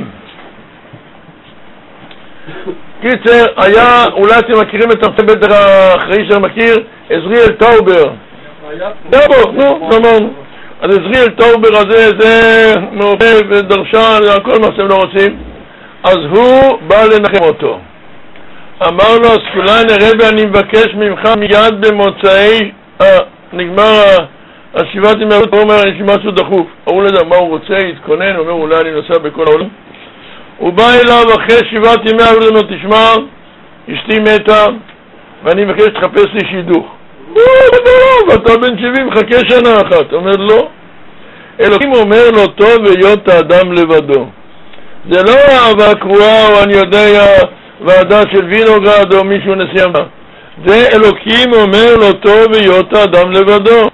קיצר, היה, אולי אתם מכירים את בטח האחראי שמכיר, עזריאל טאובר. דבו, נו, אמרנו. אז עזריאל טאובר הזה, זה מעופף ודרשן, הכל מה שאתם לא רוצים. אז הוא בא לנחם אותו. אמר לו, הסקולן הרבי, אני מבקש ממך מיד במוצאי, נגמר השבעת ימי, הוא אומר, יש לי משהו דחוף. הוא לא יודע מה הוא רוצה, התכונן, הוא אומר, אולי אני נוסע בכל העולם. הוא בא אליו אחרי 7 ימי, הוא אומר לו, תשמע, אשתי מתה, ואני מבקש שתחפש לי שידוך. הוא אומר, אתה בן 70, חכה שנה אחת. הוא אומר, לא. אלוקים אומר לו, טוב היות האדם לבדו. זה לא אהבה קרואה, או אני יודע, ועדה של וינוגרד, או מישהו נשיא מה. זה אלוקים אומר לו, טוב היות האדם לבדו.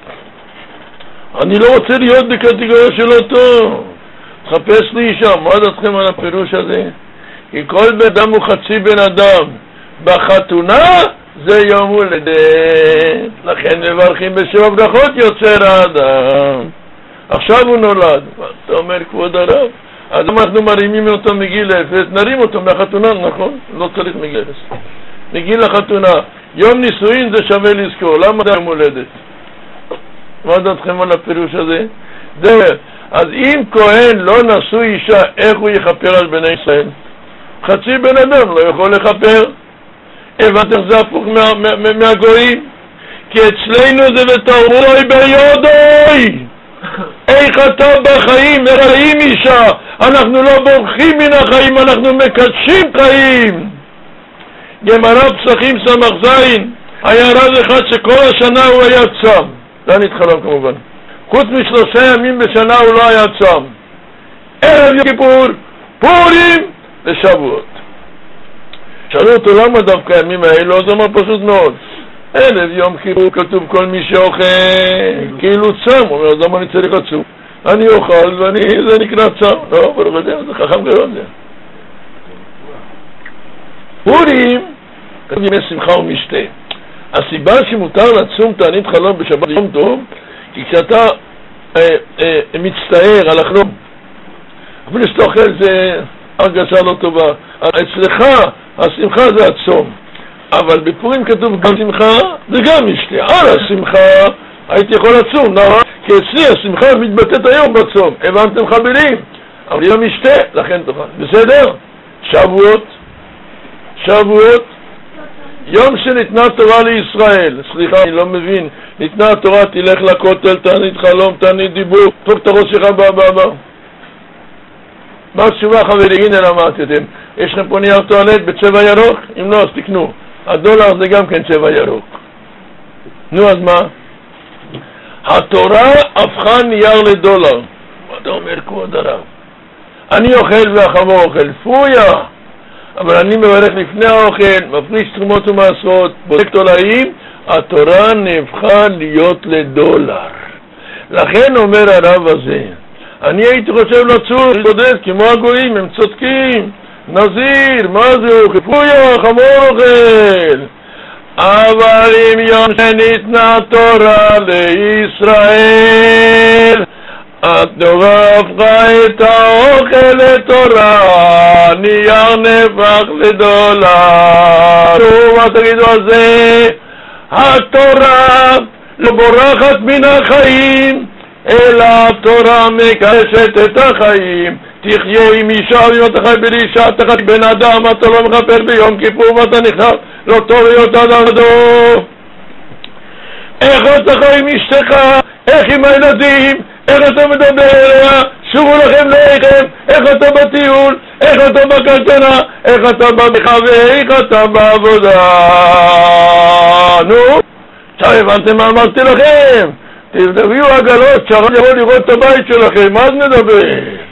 אני לא רוצה להיות בקטגוריה של אותו. תחפש לי אישה. מה דעתכם על הפירוש הזה? כי כל בן אדם הוא חצי בן אדם. בחתונה זה יום הולדת. לכן מברכים בשבע ברכות יוצר האדם. עכשיו הוא נולד. אתה אומר, כבוד הרב, אז אם אנחנו מרימים אותו מגיל 0, נרים אותו מהחתונה, נכון? לא צריך מגיל 0. מגיל החתונה. יום נישואין זה שווה לזכור. למה זה יום הולדת? מה דעתכם על הפירוש הזה? אז אם כהן לא נשוי אישה, איך הוא יכפר על בני ישראל? חצי בן אדם לא יכול לכפר. הבנתם, זה הפוך מהגויים? כי אצלנו זה ותרמוי ביודוי. איך אתה בחיים מראים אישה? אנחנו לא בורחים מן החיים, אנחנו מקדשים חיים. גמרא פסחים סמך זין, היה רב אחד שכל השנה הוא היה צם. לא נתחלם כמובן. חוץ מ3 ימים בשנה הוא לא היה צם. ערב יום כיפור, פורים ושבועות. שאלו אותו למה דווקא הימים האלו, אז אמר פשוט מאוד. ערב יום כיפור כתוב כל מי שאוכל כאילו צם. הוא אומר, אז למה אני צריך לצום? אני אוכל וזה נקרא צם. לא, ברוך יודע, זה חכם גדול זה. פורים, כתוב ימי שמחה ומשתה. הסיבה שמותר לצום תענית חלום בשבת יום טוב, כי כשאתה מצטער על החלום, אפילו שאתה אוכל זה הרגשה לא טובה. אצלך השמחה זה הצום, אבל בפורים כתוב גם שמחה וגם משתה. על השמחה הייתי יכול לצום, כי אצלי השמחה מתבטאת היום בצום. הבנתם חברים? אבל יום משתה, לכן תוכל. בסדר? שבועות יום שניתנה תורה לישראל. סליחה, אני לא מבין. ניתנה התורה, תלך לכותל, תענית חלום, תענית דיבור, תפוק את הראש שלך באבא. מה התשובה, חברים? הנה למדתם. יש לכם פה נייר טואלט בצבע ירוק? אם לא, אז תקנו. הדולר זה גם כן צבע ירוק. נו, אז מה? התורה הפכה נייר לדולר. מה אתה אומר, כבוד הרב? אני אוכל והחמור אוכל. פויה! אבל אני מברך לפני האוכל, מפריש תרומות ומעשרות, בודק תולעים, התורה נהפכה להיות לדולר. לכן אומר הרב הזה, אני הייתי חושב לצור, בודק, כמו הגויים, הם צודקים, נזיר, מה זה אוכל? פויה, חמור אוכל. אבל אם יום שניתנה תורה לישראל, התורה הפכה את האוכל לתורה, נייר נהפך לדולר. מה תגידו על זה? התורה לא בורחת מן החיים, אלא התורה מקדשת את החיים. תחיה עם אישה ואם אתה חי בלי אישה אתה חי בן אדם, אתה לא מכפר ביום כיפור ואתה נכנס לא טוב להיות אדם טוב. איך אתה חי עם אשתך, איך עם הילדים, איך אתה מדבר אליה, שובו לכם לאיכם, איך אתה בטיול, איך אתה בקטנה, איך אתה בבריכה ואיך אתה בעבודה. נו, עכשיו הבנתם מה אמרתי לכם? תביאו עגלות, שהרב יבוא לראות את הבית שלכם, אז נדבר.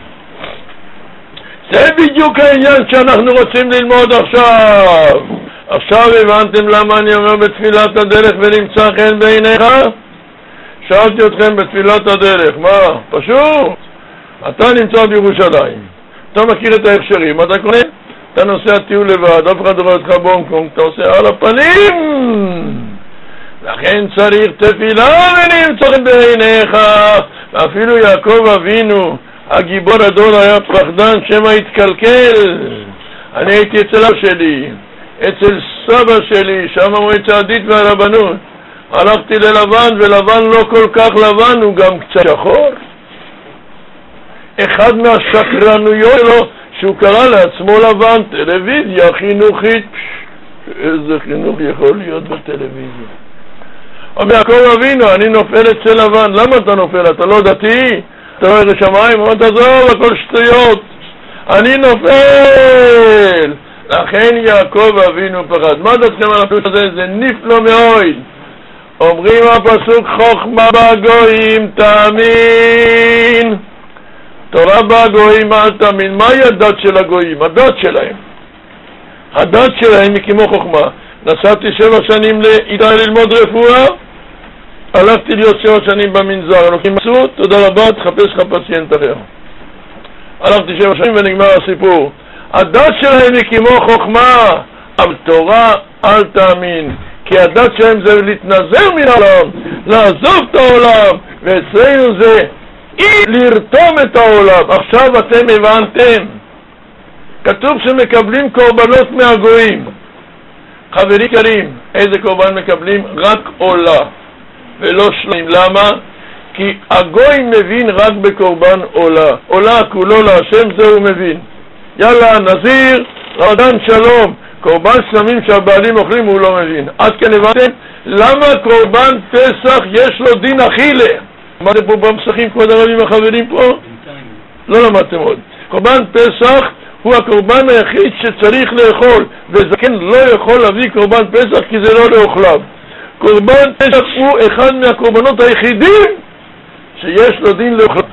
זה בדיוק העניין שאנחנו רוצים ללמוד עכשיו. עכשיו הבנתם למה אני אומר בתפילת הדרך ונמצא חן בעיניך? שאלתי אתכם בתפילת הדרך, מה? פשוט. אתה נמצא בירושלים, אתה מכיר את ההכשרים, אתה קונה? אתה נוסע טיול לבד, אף אחד רואה אותך בהונג קונג, אתה עושה על הפנים. לכן צריך תפילה ונמצא חן בעיניך. ואפילו יעקב אבינו, הגיבור הדור, היה פחדן שמא התקלקל. אני הייתי אצל אב שלי, אצל סבא שלי, שם מועצה הדתית והרבנות. הלכתי ללבן, ולבן לא כל כך לבן, הוא גם קצת שחור. אחד מהשקרנויות שלו, שהוא קרא לעצמו לבן, טלוויזיה חינוכית. איזה חינוך יכול להיות בטלוויזיה? אומר יעקב אבינו, אני נופל אצל לבן. למה אתה נופל? אתה לא דתי? אתה לא ירא שמיים? אומר, תעזוב, הכל שטויות. אני נופל. לכן יעקב אבינו פחד. מה דעתכם על הפסוק הזה? זה נפלא מאוד. אומרים הפסוק, חוכמה בגויים תאמין, תורה בגויים אל תאמין. מהי הדת של הגויים? הדת שלהם. הדת שלהם היא כמו חוכמה. נסעתי 7 שנים לאיטליה ללמוד רפואה, הלכתי להיות 7 שנים במנזר, אלוקים עשו, תודה רבה, תחפש לך פציינט אחר. הלכתי 7 שנים ונגמר הסיפור. הדת שלהם היא כמו חוכמה, אבל תורה אל תאמין, כי הדת שלהם זה להתנזר מן העולם, לעזוב את העולם, ואצלנו זה לרתום את העולם. עכשיו אתם הבנתם, כתוב שמקבלים קורבנות מהגויים. חברים יקרים, איזה קורבן מקבלים? רק עולה ולא שלמים. למה? כי הגוי מבין רק בקורבן עולה. עולה כולו להשם, זה הוא מבין. יאללה, נזיר, רמדאן שלום. קורבן שלמים שהבעלים אוכלים הוא לא מבין. עד כן הבנתם? למה קורבן פסח יש לו דין אכילה? למדתם פה במסכים כבוד הרבים החברים פה? לא למדתם עוד. קורבן פסח הוא הקורבן היחיד שצריך לאכול, וזקן לא יכול להביא קורבן פסח כי זה לא לאוכליו. קורבן פסח הוא אחד מהקורבנות היחידים שיש לו דין לאכול,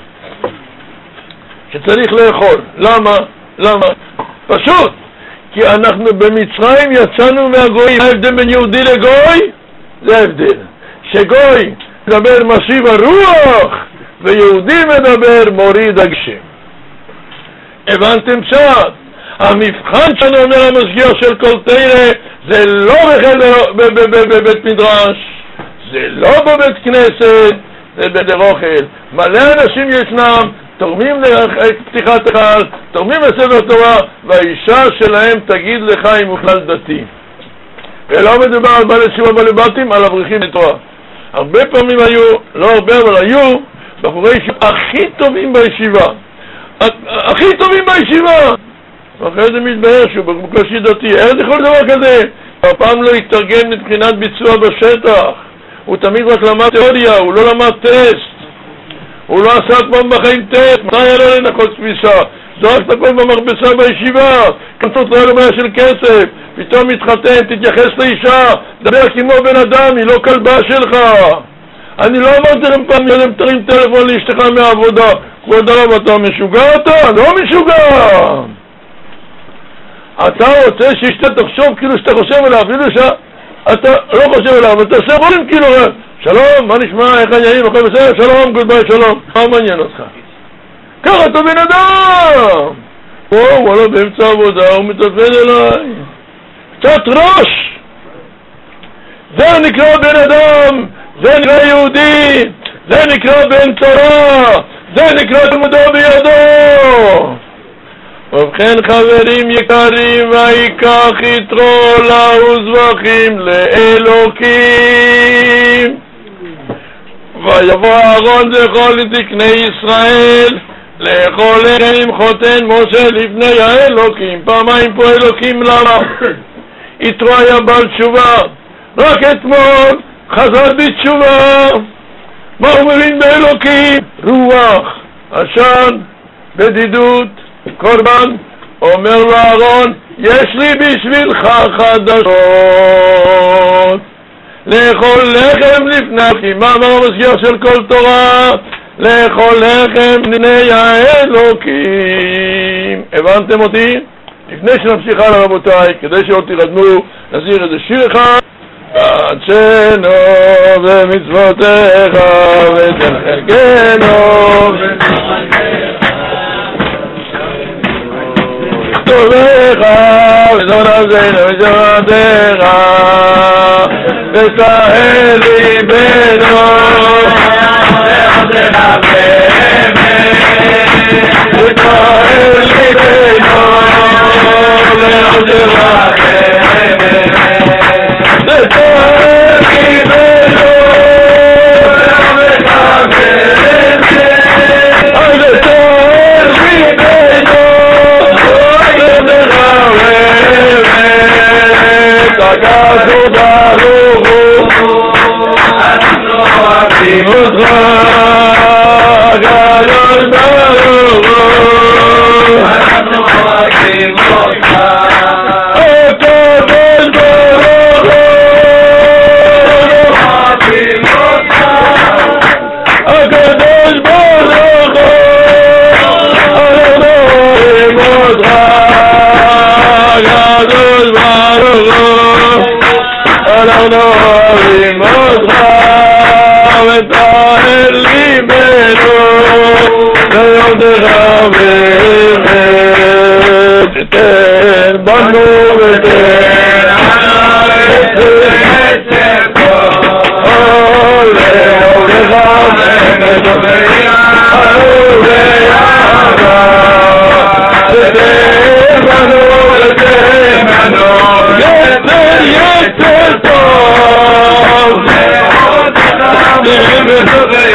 שצריך לאכול. למה? למה? פשוט, כי אנחנו במצרים יצאנו מהגויים. ההבדל בין יהודי לגוי? זה ההבדל. שגוי מדבר משיב הרוח, ויהודי מדבר מוריד הגשם. הבנתם שם? המבחן שלנו, אומר המשגיח של כל תירה, זה לא בבית מדרש, זה לא בבית כנסת, זה בדר אוכל. מלא אנשים ישנם, תורמים לפתיחת החל, תורמים לספר תורה, והאישה שלהם תגיד לך אם הוא כלל דתי. ולא מדובר על בעלי שיבה בעלי בתים, על אברכים לתורה. הרבה פעמים היו, לא הרבה, אבל היו בחורי ישיבה הכי טובים בישיבה. הכי טובים בישיבה. ואחרי זה מתבהר שהוא בקושי דתי. איך זה יכול דבר כזה? הפעם לא התארגן מבחינת ביצוע בשטח. הוא תמיד רק למד תיאוריה, הוא לא למד טסט. הוא לא עשה פעם בחיים טסט. מתי היה לו לנקות כביסה? זרקת הכל במרבסה בישיבה. כמתות לא היה לו בעיה של כסף. פתאום מתחתן, תתייחס לאישה. דבר כמו בן אדם, היא לא כלבה שלך. אני לא אמרתי לכם פעם, אתם תרים טלפון לאשתך מהעבודה. כבוד הרב, אתה משוגע אתה? לא משוגע. אתה רוצה שאשתה תחשוב כאילו שאתה חושב עליו, אפילו שאתה לא חושב עליו, אבל תעשה רואים כאילו, שלום, מה נשמע, איך העניינים, הכל בסדר, שלום, גודביי, שלום. מה מעניין אותך? ככה אתה בן אדם. הוא לא באמצע העבודה, הוא מתעצבן אליי. קצת ראש. זה נקרא בן אדם, זה נקרא יהודי, זה נקרא בן תורה, זה נקרא תלמודו בידו. ובכן חברים יקרים, ויקח יתרו וזבחים לאלוקים, ויבוא אהרון וכל זקני ישראל לאכול לחם חותן משה לפני האלוקים. פעמיים פה אלוקים, למה? יתרו היה בעל תשובה, רק אתמול חזר בתשובה. מה הוא מבין באלוקים? רוח, עשן, בדידות, קורבן. אומר לו אהרון, יש לי בשבילך חדשות, לאכול לחם לפני, מה אמר המזכיר של כל תורה? לאכול לחם לפני האלוקים. הבנתם אותי? לפני שנמשיך הלאה רבותיי, כדי שלא תירדמו, נזהיר איזה שיר אחד. עדשנו במצוותיך ותן חלקנו טובך וזון עזנו ושמתך ותהל ליבנו לעבדך באמת ותהל ליבנו לעבדך באמת ותהל ליבנו לעבדך הקדוש ברוך הוא אנחנו אוהבים אותך, הקדוש ברוך הוא אנחנו אוהבים אותך, הקדוש ברוך הוא אוהבים אותך, הקדוש ברוך הוא אנחנו אוהבים אותך, הקדוש ברוך הוא אנחנו אוהבים אותך ותהל ליבנו לעבדך באמת תן בנו ותן עלינו ותן כל לעבדך באמת ותן בנו ותן בנו יתר טוב לעבדך באמת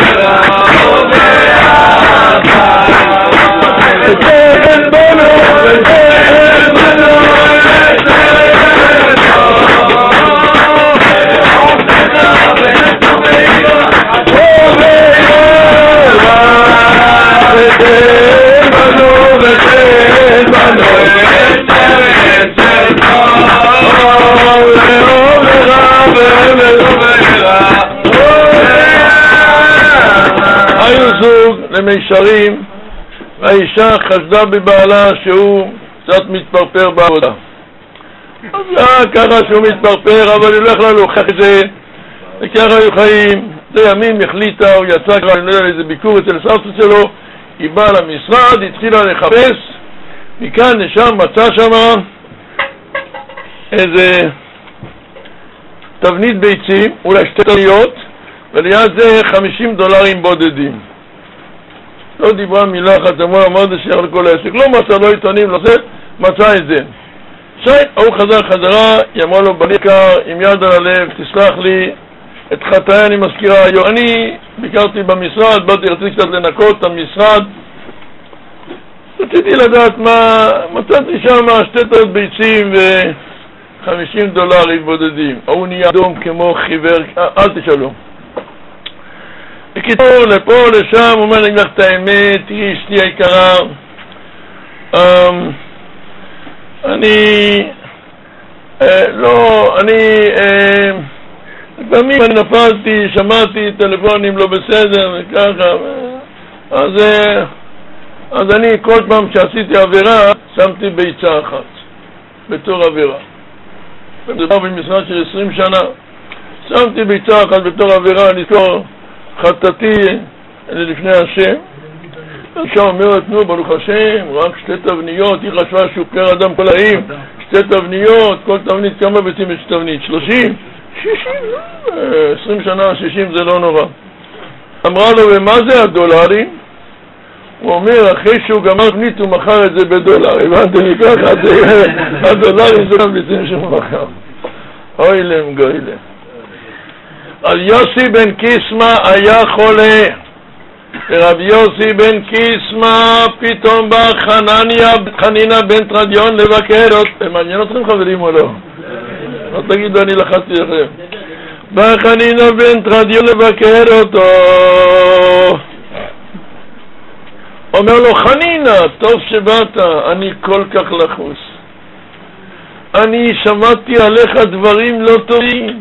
ותן בנו ותן בנו היו זוג למישרים, והאישה חשדה בבעלה שהוא קצת מתפרפר בעבודה. אז ככה שהוא מתפרפר, אבל היא לא יכלה להוכיח את זה, וככה היו חיים. זה ימים החליטה, הוא יצא כבר לאיזה ביקור אצל סבתא שלו, היא באה למשרד, התחילה לחפש, מכאן לשם מצא שם איזה תבנית ביצים, אולי 2 תבניות, וליד זה $50 בודדים. לא דיברה מילה אחת, אמרה מה זה שייך לכל העסק, לא מצא, לא עיתונים, לא זה, מצא את זה. הוא חזר חזרה, היא אמרה לו בליקר, עם יד על הלב, תסלח לי, את חטאי אני מזכירה היום. אני ביקרתי במשרד, רציתי קצת לנקות את המשרד, רציתי לדעת מה, מצאתי שם 2 תבניות ביצים $50 בודדים. הוא נהיה אדום כמו חיוור, אל תשאלו. בקיצור, לפה, לשם, הוא אומר לי לך את האמת, תראי אשתי היקרה, לפעמים אני נפלתי, שמעתי טלפונים לא בסדר וככה, אז אני כל פעם שעשיתי עבירה, שמתי ביצה אחת, בתור עבירה. מדובר במשרד של 20 שנה, שמתי ביצה אחת בתור עבירה, לזכור חטאתי לפני השם. האישה אומרת, נו, ברוך השם, רק 2 תבניות, היא חשבה שהוא פר אדם כל העיר, 2 תבניות, כל תבנית, כמה ביצים יש תבנית? 30? 60? 20 שנה, 60 זה לא נורא. אמרה לו, ומה זה $? הוא אומר, אחרי שהוא גמר תבנית, הוא מכר את זה $. הבנתי לי ככה, $, זה גם ביצים שהוא מכר. אוי להם גוילה. אז יוסי בן קיסמה היה חולה, ורבי יוסי בן קיסמא פתאום בא חנינא בן תרדיון לבקר אותו. מעניין אתכם חברים או לא? לא תגידו אני לחצתי לכם. בא חנינא בן תרדיון לבקר אותו, אומר לו חנינא, טוב שבאת, אני כל כך לחוץ, אני שמעתי עליך דברים לא טובים.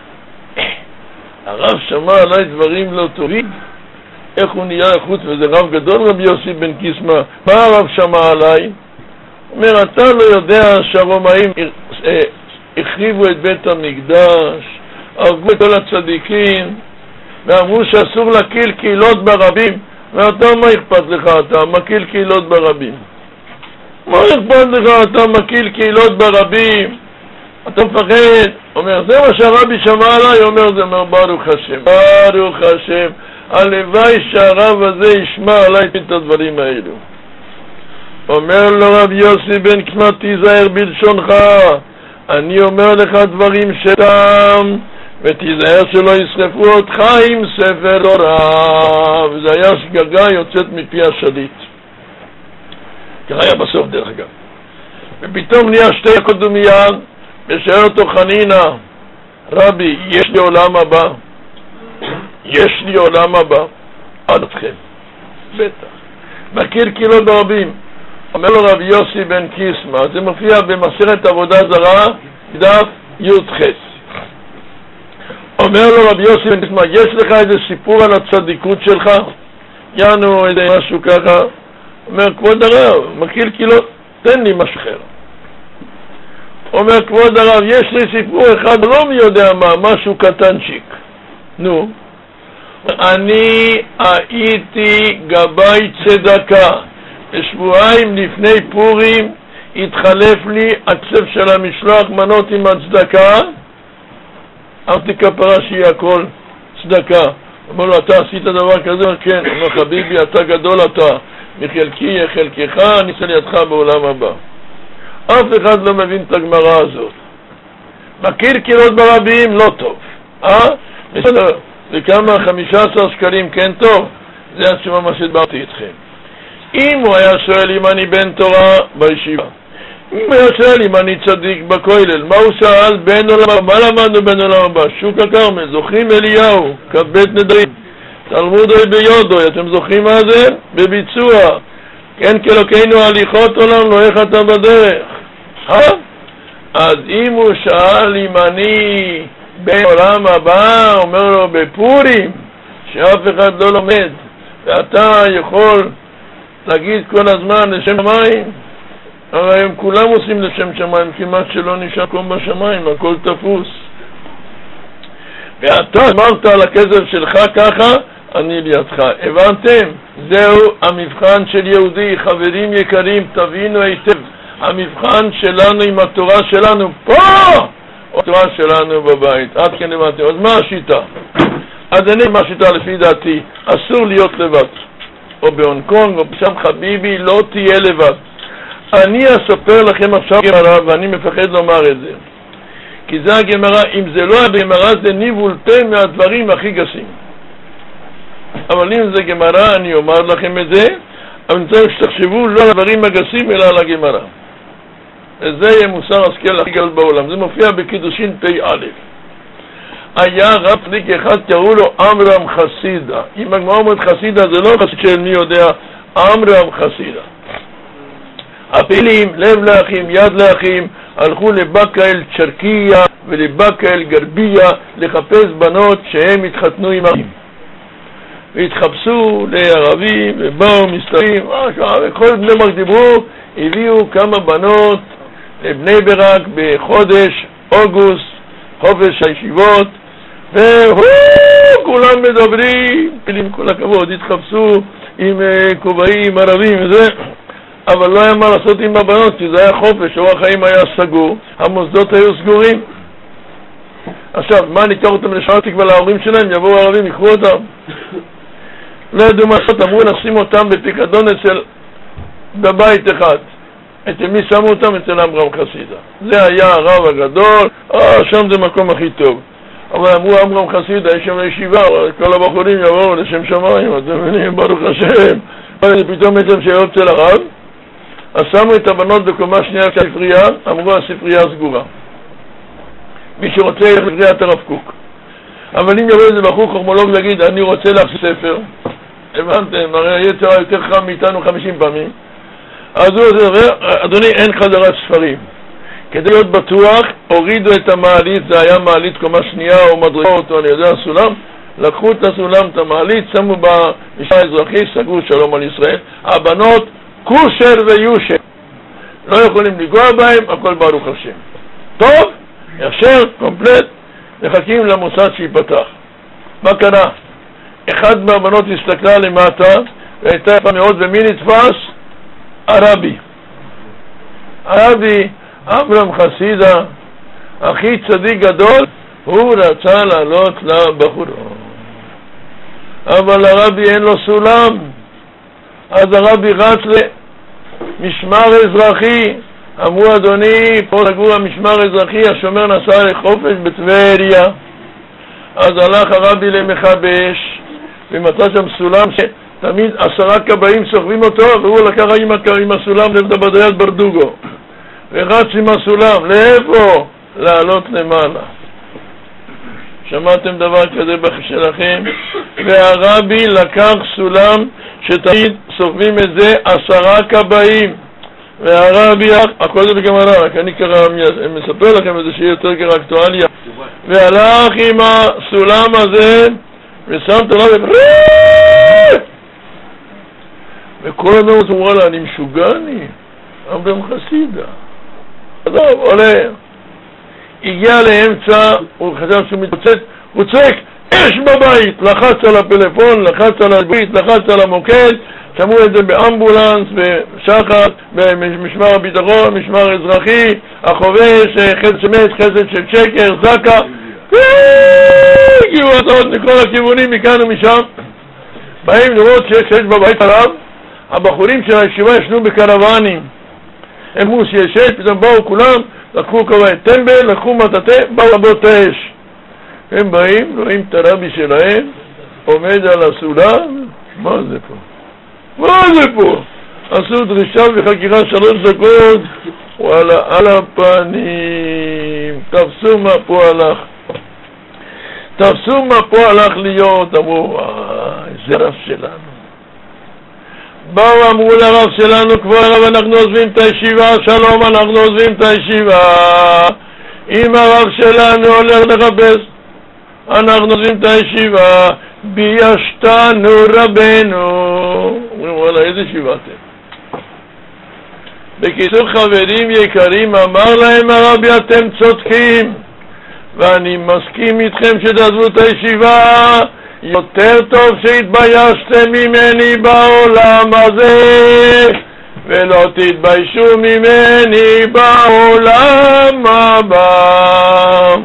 הרב שמע עליי דברים לא טובים? איך הוא נהיה חוץ? וזה רב גדול רבי יוסי בן קיסמא. מה הרב שמע עליי? אומר, אתה לא יודע שהרומאים החריבו את בית המקדש, הרגו את כל הצדיקים ואמרו שאסור להקיל קהילות ברבים, ואתה מה אכפת לך? אתה מקיל קהילות ברבים. מה אכפת לך? אתה מקיל קהילות ברבים, אתה מפחד. אומר, זה מה שהרבי שמע עליי. אומר, זה אומר, ברוך השם, ברוך השם, הלוואי שהרב הזה ישמע עליי את הדברים האלו. אומר לו רבי יוסי בן קיסמא, תיזהר בלשונך, אני אומר לך דברים שתם, ותיזהר שלא ישרפו אותך עם ספר תורה. וזה היה שגגה יוצאת מפי השליט. ככה היה בסוף דרך אגב. ופתאום נהיה שתי דקות מיד, ושאל אותו חנינא, רבי, יש לי עולם הבא? יש לי עולם הבא? עד אתכם. בטח. מכיר קהילות ברבים. אומר לו רבי יוסי בן קיסמא, זה מופיע במסכת עבודה זרה, דף י"ח. אומר לו רבי יוסי בן קיסמא, יש לך איזה סיפור על הצדיקות שלך? יענו איזה משהו ככה. אומר, כבוד הרב, מכיר קהילות, תן לי משהו אחר. אומר, כבוד הרב, יש לי סיפור אחד, לא מי יודע מה, משהו קטנצ'יק. נו, אני הייתי גבאי צדקה, בשבועיים לפני פורים התחלף לי הכסף של המשלוח מנות עם הצדקה, אמרתי כפרה שיהיה הכל צדקה. אומר לו, אתה עשית דבר כזה? כן. אומר, חביבי, אתה גדול אתה, מחלקי יהיה חלקך, אני אעשה לידך בעולם הבא. אף אחד לא מבין את הגמרא הזאת. מכיר קהילות ברבים? לא טוב. בסדר, וכמה 15 שקלים כן טוב? זה התשובה מה שדברתי איתכם. אם הוא היה שואל אם אני בן תורה בישיבה, אם הוא היה שואל אם אני צדיק בכולל, מה הוא שאל? בן עולם הבא. מה למדנו בן עולם הבא? שוק הכרמל, זוכרים אליהו, כ"ב נדרים, תלמודוי ביודוי, אתם זוכרים מה זה? בביצוע, כן כאלוקינו הליכות עולם, לא איך אתה בדרך. אז אם הוא שאל אם אני בן עולם הבא, אומר לו בפורים, שאף אחד לא לומד, ואתה יכול להגיד כל הזמן לשם שמיים, הרי הם כולם עושים לשם שמיים, כמעט שלא נשאר קום בשמיים, הכל תפוס. ואתה אמרת על הכסף שלך ככה, אני לידך. הבנתם? זהו המבחן של יהודי. חברים יקרים, תבינו היטב, המבחן שלנו עם התורה שלנו פה, או התורה שלנו בבית. עד כן הבנתם. אז מה השיטה? אז אני מה השיטה לפי דעתי? אסור להיות לבד. או בהונג קונג, או בשם חביבי, לא תהיה לבד. אני אספר לכם עכשיו גמרא, ואני מפחד לומר את זה. כי זה הגמרא, אם זה לא הגמרא, זה ניבול פה מהדברים הכי גסים. אבל אם זה גמרא, אני אומר לכם את זה, אבל אני צריך שתחשבו לא על הדברים הגסים, אלא על הגמרא. וזה יהיה מוסר השכל הכי גדול בעולם. זה מופיע בקידושין פ"א. היה רב צדיק אחד, קראו לו עמרם חסידה. אם הגמרא אומרת חסידה, זה לא חסיד של מי יודע, עמרם חסידה. הפעילים, לב לאחים, יד לאחים, הלכו לבקה אל צ'רקיה ולבקה אל גרביה לחפש בנות שהם התחתנו עם ערבים. והתחפשו לערבים ובאו מסתרים, וכל בני ברק דיברו, הביאו כמה בנות לבני ברק בחודש אוגוסט, חופש הישיבות, וכולם מדברים, עם כל הכבוד, התחפשו עם כובעים ערבים וזה, אבל לא היה מה לעשות עם הבנות, כי זה היה חופש, אורח חיים היה סגור, המוסדות היו סגורים. עכשיו, מה ניקח אותם לשעות תקווה להורים שלהם? יבואו הערבים, יקחו אותם. לא ידעו מה לעשות, אמרו נשים אותם בפיקדון בבית אחד. אצל מי שמו אותם? אצל עמרם חסידה. זה היה הרב הגדול, שם זה מקום הכי טוב. אבל אמרו עמרם חסידה, יש שם ישיבה, כל הבחורים יבואו לשם שמיים, אתם מבינים, ברוך השם. פתאום עצם שאלות של הרב, אז שמו את הבנות בקומה שנייה כספרייה, אמרו הספרייה סגורה. מי שרוצה ילך לספריית הרב קוק. אבל אם יבוא איזה בחור חוכמולוג להגיד, אני רוצה להחזיק ספר, הבנתם, הרי היצר יותר חם מאיתנו 50 פעמים, אז הוא אומר, אדוני, אין חדרת ספרים. כדי להיות בטוח, הורידו את המעלית, זה היה מעלית קומה שנייה או מדרגות, או אני יודע, סולם, לקחו את הסולם, את המעלית, שמו במשמר האזרחי, סגרו שלום על ישראל. הבנות, כושר ויושר. לא יכולים לגוע בהם, הכל ברוך השם. טוב, ישר, קומפלט, מחכים למוסד שיפתח. מה קרה? אחד מהבנות הסתכלה למטה, והייתה יפה מאוד, ומי נתפס? הרבי. הרבי, עמרם חסידה, הכי צדיק גדול, הוא רצה לעלות לבחור. אבל הרבי אין לו סולם. אז הרבי רץ למשמר אזרחי. אמרו, אדוני, פה סגור המשמר אזרחי, השומר נסע לחופש בטבריה. אז הלך הרבי למחבש, ומצא שם סולם שתמיד 10 כבאים סוחבים אותו, והוא לקח עם הסולם לבדויית ברדוגו. ורץ עם הסולם, לאיפה? לעלות למעלה. שמעתם דבר כזה שלכם? והרבי לקח סולם שתמיד סוחבים את זה 10 כבאים. והרבי, הכל זה בגמרא, רק אני ככה מספר לכם את זה שיהיה יותר ככה אקטואליה. והלך עם הסולם הזה ושם את הרבי וכל אדם אמרו לה, אני משוגעני, עמרם חסידה. טוב, עולה. הגיע לאמצע, הוא חשב שהוא מתפוצץ, הוא צועק, אש בבית! לחץ על הפלאפון, לחץ על הגבית, לחץ על המוקד, שמעו את זה באמבולנס, בשחר, במשמר הביטחון, משמר אזרחי, החובש, חסד שמת, חסד של שקר, זקה, הגיעו הצעות מכל הכיוונים, מכאן ומשם. באים לראות שיש בבית עליו, הבחורים של הישיבה ישנו בקרוונים. הם אמרו שיש, פתאום באו כולם, לקחו כובעי טמבל, לקחו מטאטא, באו לבוא האש. הם באים, רואים את הרבי שלהם, עומד על הסולם, מה זה פה? מה זה פה? עשו דרישה וחקירה 3 דקות, וואלה, על הפנים, תפסו מה פה הלך. תפסו מה פה הלך להיות, אמרו, זה רב שלנו. באו אמרו לרב שלנו, כבר הרב, אנחנו עוזבים את הישיבה, שלום, אנחנו עוזבים את הישיבה. אם הרב שלנו הולך לחפש, אנחנו עוזבים את הישיבה, ביישתנו רבנו. אומרים, וואלה, איזה ישיבה אתם? בקיצור, חברים יקרים, אמר להם הרבי, אתם צודקים, ואני מסכים איתכם שתעזבו את הישיבה. יותר טוב שהתביישתם ממני בעולם הזה, ולא תתביישו ממני בעולם הבא.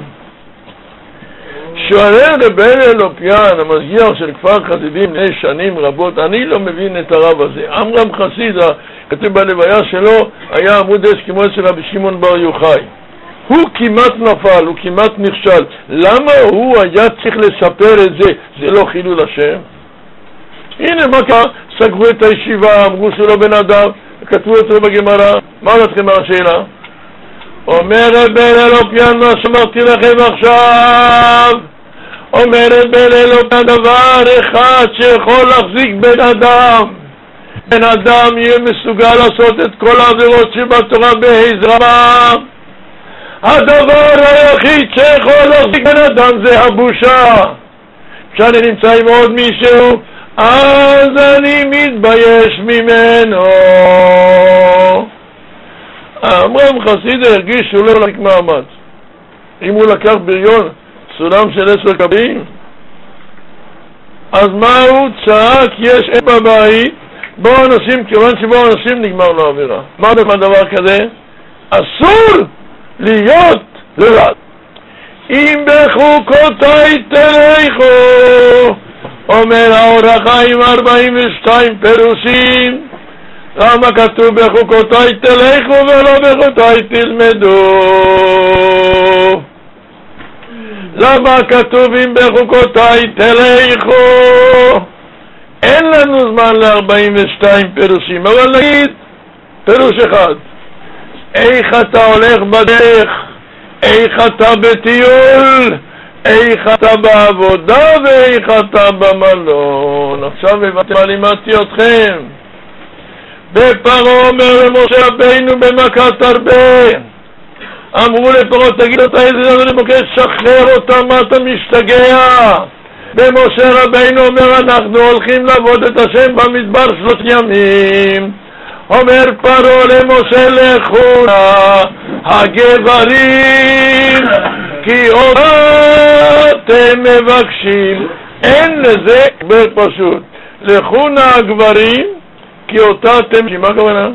שואל רבן אלופיאן, המסגיר של כפר חסידים לפני שנים רבות, אני לא מבין את הרב הזה. עמרם חסידה, כתוב בלוויה שלו, היה עמוד אש כמו של רבי שמעון בר יוחאי. הוא כמעט נפל, הוא כמעט נכשל. למה הוא היה צריך לספר את זה? זה לא חילול השם? הנה מה קרה, סגרו את הישיבה, אמרו שלא בן אדם, כתבו אותו בגמרא. מה לכם השאלה? אומר רבן אלופיאן, מה שאמרתי לכם עכשיו, אומר רבן אלופיאן, דבר אחד שיכול להחזיק בן אדם. בן אדם יהיה מסוגל לעשות את כל העבירות שבתורה בעזרה. הדבר היחיד שיכול להחזיק בן אדם זה הבושה. כשאני נמצא עם עוד מישהו, אז אני מתבייש ממנו. עמרם חסידה הרגיש שהוא לא להחזיק מעמד. אם הוא לקח בריון סולם של 10 כבאים, אז מה הוא צעק? יש אין בבית, בואו אנשים, כיוון שבואו אנשים נגמר לו עבירה. מה דבר כזה? אסור להיות לבד. אם בחוקותיי תלכו, אומר האור החיים 42 פירושים. למה כתוב בחוקותיי תלכו ולא בחוקותיי תלמדו? למה כתוב אם בחוקותיי תלכו? אין לנו זמן ל-42 פירושים, אבל נגיד פירוש אחד. איך אתה הולך בדרך, איך אתה בטיול, איך אתה בעבודה ואיך אתה במלון. עכשיו הבאתם, לימדתי אתכם. בפרעה אומר למשה רבינו במכת הרבה, אמרו לפרעה תגיד אותה איזה לנו למוקש, שחרר אותה, מה אתה משתגע? ומשה רבינו אומר אנחנו הולכים לעבוד את השם במדבר 3 ימים. אומר פרעה למשה לכו נא הגברים כי אתם מבקשים. אין לזה הסבר פשוט. לכו נא הגברים כי אותה אתם מבקשים. מה הכוונה?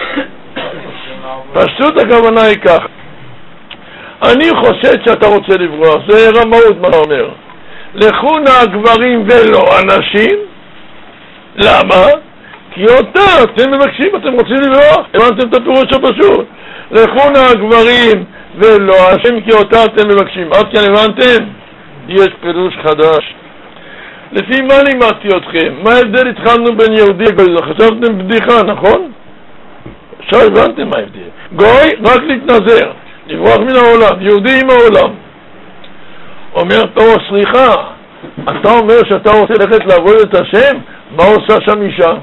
פשוט הכוונה היא כך. אני חושב שאתה רוצה לברוח, זה רמאות מה אתה אומר. לכו נא הגברים ולא אנשים. למה? כי אותה אתם מבקשים, אתם רוצים לברוח. הבנתם את הפירוש הפשוט. לכו נא הגברים ולא אנשים כי אותה אתם מבקשים. עד כאן הבנתם? יש פירוש חדש. לפי מה לימדתי אתכם? מה ההבדל התחלנו בין יהודי וגוי? חשבתם בדיחה, נכון? עכשיו הבנתם מה ההבדל. גוי רק להתנזר, לברוח מן העולם, יהודי עם העולם. אומר פרעה, סליחה, אתה אומר שאתה רוצה ללכת לעבוד את השם? מה עושה שם אישה?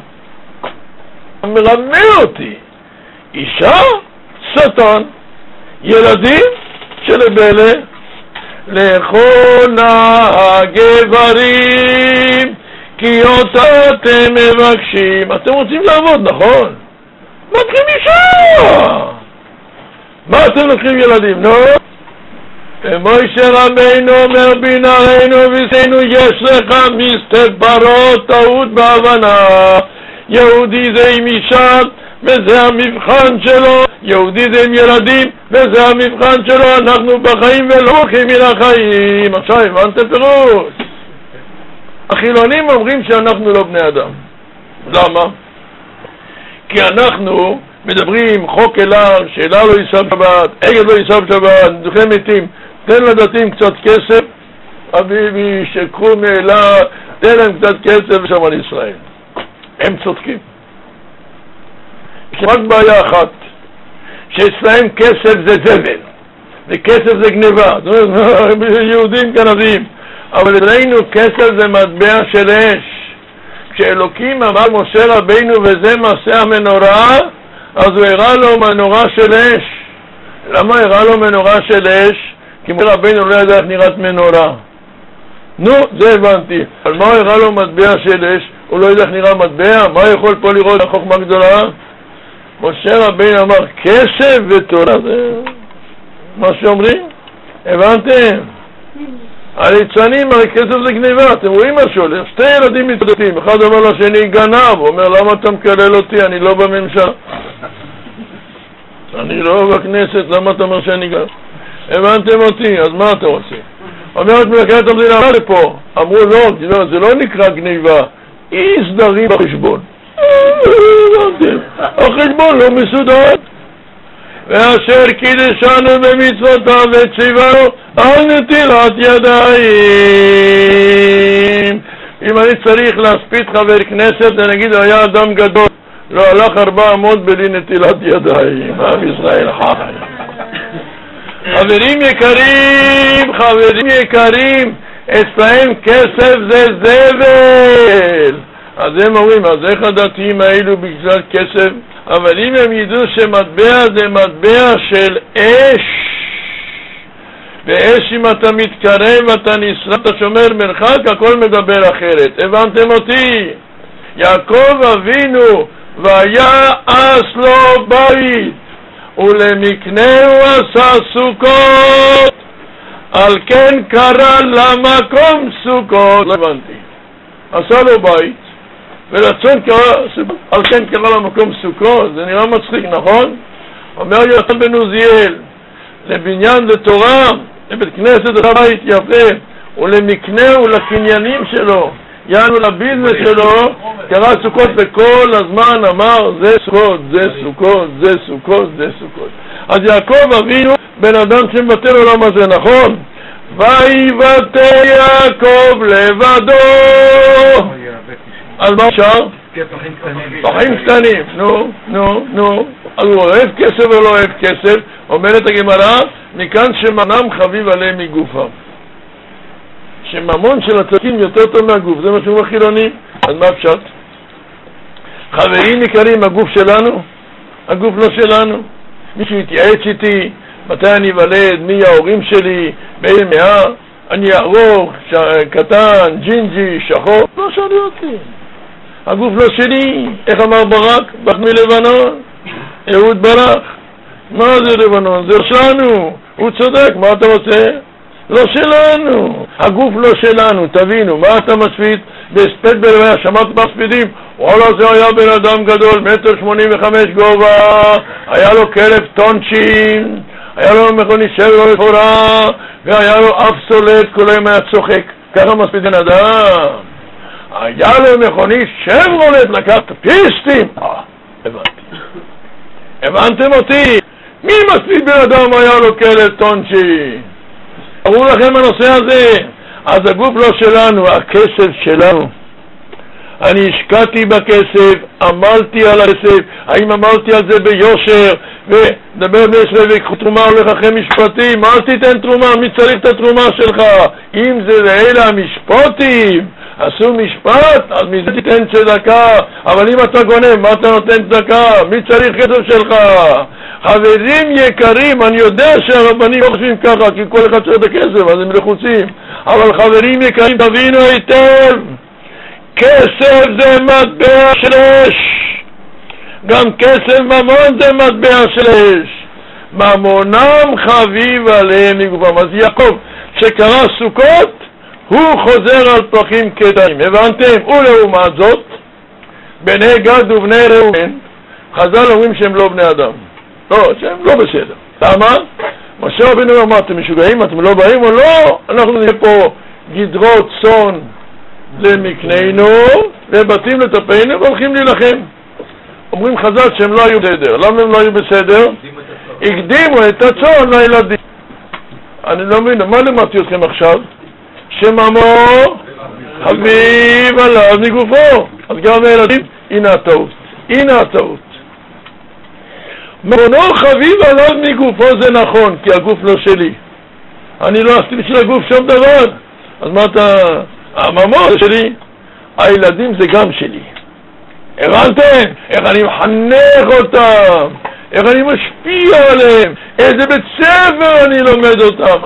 מרמה אותי. אישה? שטן. ילדים? שלבלה. לכו נא הגברים כי אותה אתם מבקשים. אתם רוצים לעבוד, נכון? לוקחים אישה. מה אתם לוקחים ילדים? נו? ומשה רבינו אומר בנערינו ובישרנו יש לך מסתברות טעות בהבנה. יהודי זה עם אישה וזה המבחן שלו, יהודי זה עם ילדים וזה המבחן שלו. אנחנו בחיים ולא הולכים מן החיים. עכשיו הבנתם פירוש? החילונים אומרים שאנחנו לא בני אדם. למה? כי אנחנו מדברים חוק אלה, שאלה לא יישא בשבת, עגל לא יישא בשבת, ניתוחי מתים. תן לדתיים קצת כסף, אביבי שקחו מאלה, תן להם קצת כסף ושם על ישראל. הם צודקים. יש רק בעיה אחת, שאצלהם כסף זה זבל וכסף זה גניבה. זאת אומרת, יהודים גנבים, אבל אצלנו כסף זה מטבע של אש. כשאלוקים אמר משה רבינו וזה מעשה המנורה, אז הוא הראה לו מנורה של אש. למה הראה לו מנורה של אש? כי משה רבינו לא ידע איך נראית מנורה. נו, זה הבנתי. אבל מה הוא הראה לו מטבע של אש? הוא לא יודע איך נראה מטבע? מה יכול פה לראות החוכמה גדולה? משה רבינו אמר כסף ותורה. זה מה שאומרים? הבנתם? הליצנים, הרי כסף זה גניבה. אתם רואים מה שהולך? 2 ילדים מתעדתים, אחד אומר לשני גנב, הוא אומר למה אתה מקלל אותי? אני לא בממשלה, אני לא בכנסת, למה אתה אומר שאני גנב? הבנתם אותי, אז מה אתה עושה? אומרת מלכת המדינה לפה, אמרו לא, זה לא נקרא גניבה, אי סדרים בחשבון. החשבון לא מסודר. ואשר קידשנו במצוותיו וציוונו על נטילת ידיים. אם אני צריך להספיד חבר כנסת ונגיד היה אדם גדול, לא הלך 400 בלי נטילת ידיים. עם ישראל חי. חברים יקרים, אצלהם כסף זה זבל. אז הם אומרים, אז איך הדתיים האלו בגלל כסף? אבל אם הם ידעו שמטבע זה מטבע של אש, ואש אם אתה מתקרב ואתה נשרף, אתה שומר מרחק, הכל מדבר אחרת. הבנתם אותי? יעקב אבינו והיה אס לו בית ולמקנה הוא עשה סוכות, על כן קרא למקום סוכות. לא הבנתי. עשה לו בית ולצון קרא, על כן קרא למקום סוכות. זה נראה מצחיק, נכון? אומר יונתן בן עוזיאל, לבניין לתורה, לבית כנסת לבית יפה, ולמקנה ולקניינים שלו, יענו לביזנס שלו, קרא סוכות, וכל הזמן אמר זה סוכות, זה סוכות, זה סוכות, זה סוכות. אז יעקב אבינו בן אדם שמבטל עולם הזה, נכון? ויוותר יעקב לבדו. אז מה אפשר? פחים קטנים. נו. אז הוא אוהב כסף או לא אוהב כסף? אומרת הגמרא, מכאן שמנם חביב עליהם מגופם. שממון של הצדיקים יותר טוב מהגוף, זה מה שהוא החילונים. אז מה פשט? חברים יקרים, הגוף שלנו? הגוף לא שלנו. מישהו יתייעץ איתי, מתי אני ולד, מי ההורים שלי, באיזה מאה, אני ארוך, קטן, ג'ינג'י, שחור, לא שואל אותי. הגוף לא שלי. איך אמר ברק? ברק מלבנון, אהוד ברק. מה זה לבנון? זה שלנו. הוא צודק, מה אתה רוצה? לא שלנו. הגוף לא שלנו, תבינו. מה אתה מספיד? בהספד בלוויה, שמעת מספידים? וואלה, זה היה בן אדם גדול, 1.85 גובה, היה לו כלב טונצ'ין, היה לו מכונית שברולט פורה, והיה לו אף סולט, כל היום היה צוחק. ככה מספיד בן אדם. היה לו מכונית שברולט, לקח פיסטים. הבנתם אותי? מי מספיד בן אדם היה לו כלב טונצ'ין? אמרו לכם הנושא הזה. אז הגוף לא שלנו, הכסף שלנו. אני השקעתי בכסף, עמלתי על הכסף, האם עמלתי על זה ביושר, ודבר בישראל ויקחו תרומה הולך אחרי משפטים, אל תיתן תרומה, מי צריך את התרומה שלך? אם זה לאלה המשפטים, עשו משפט, אז מזה תיתן צדקה, אבל אם אתה גונב, מה אתה נותן צדקה? מי צריך כסף שלך? חברים יקרים, אני יודע שהרבנים לא חושבים ככה, כי כל אחד צריך את הכסף, אז הם לחוצים, אבל חברים יקרים, תבינו היטב, כסף זה מטבע של אש, גם כסף ממון זה מטבע של אש, ממונם חביב עליהם מגופם. אז יעקב, שקרא סוכות, הוא חוזר על פרחים קטנים, הבנתם? ולעומת זאת, בני גד ובני ראובן, חז"ל אומרים שהם לא בני אדם, לא, שהם לא בסדר. למה? משה רבינו אומר, מה, אתם משוגעים? אתם לא באים או לא? אנחנו נהיה פה גדרות צאן למקנינו ובתים לטפנו והולכים להילחם. אומרים חז"ל שהם לא היו בסדר. למה הם לא היו בסדר? הקדימו את הצאן לילדים. אני לא מבין, מה למדתי אתכם עכשיו? שממו חביב עליו מגופו. אז גם הילדים, הנה הטעות. ממונו חביב עליו מגופו, זה נכון, כי הגוף לא שלי. אני לא עשיתי בשביל הגוף שום דבר. אז מה אתה... הממון שלי, הילדים זה גם שלי. הבנתם? איך אני מחנך אותם, איך אני משפיע עליהם, איזה בית ספר אני לומד אותם.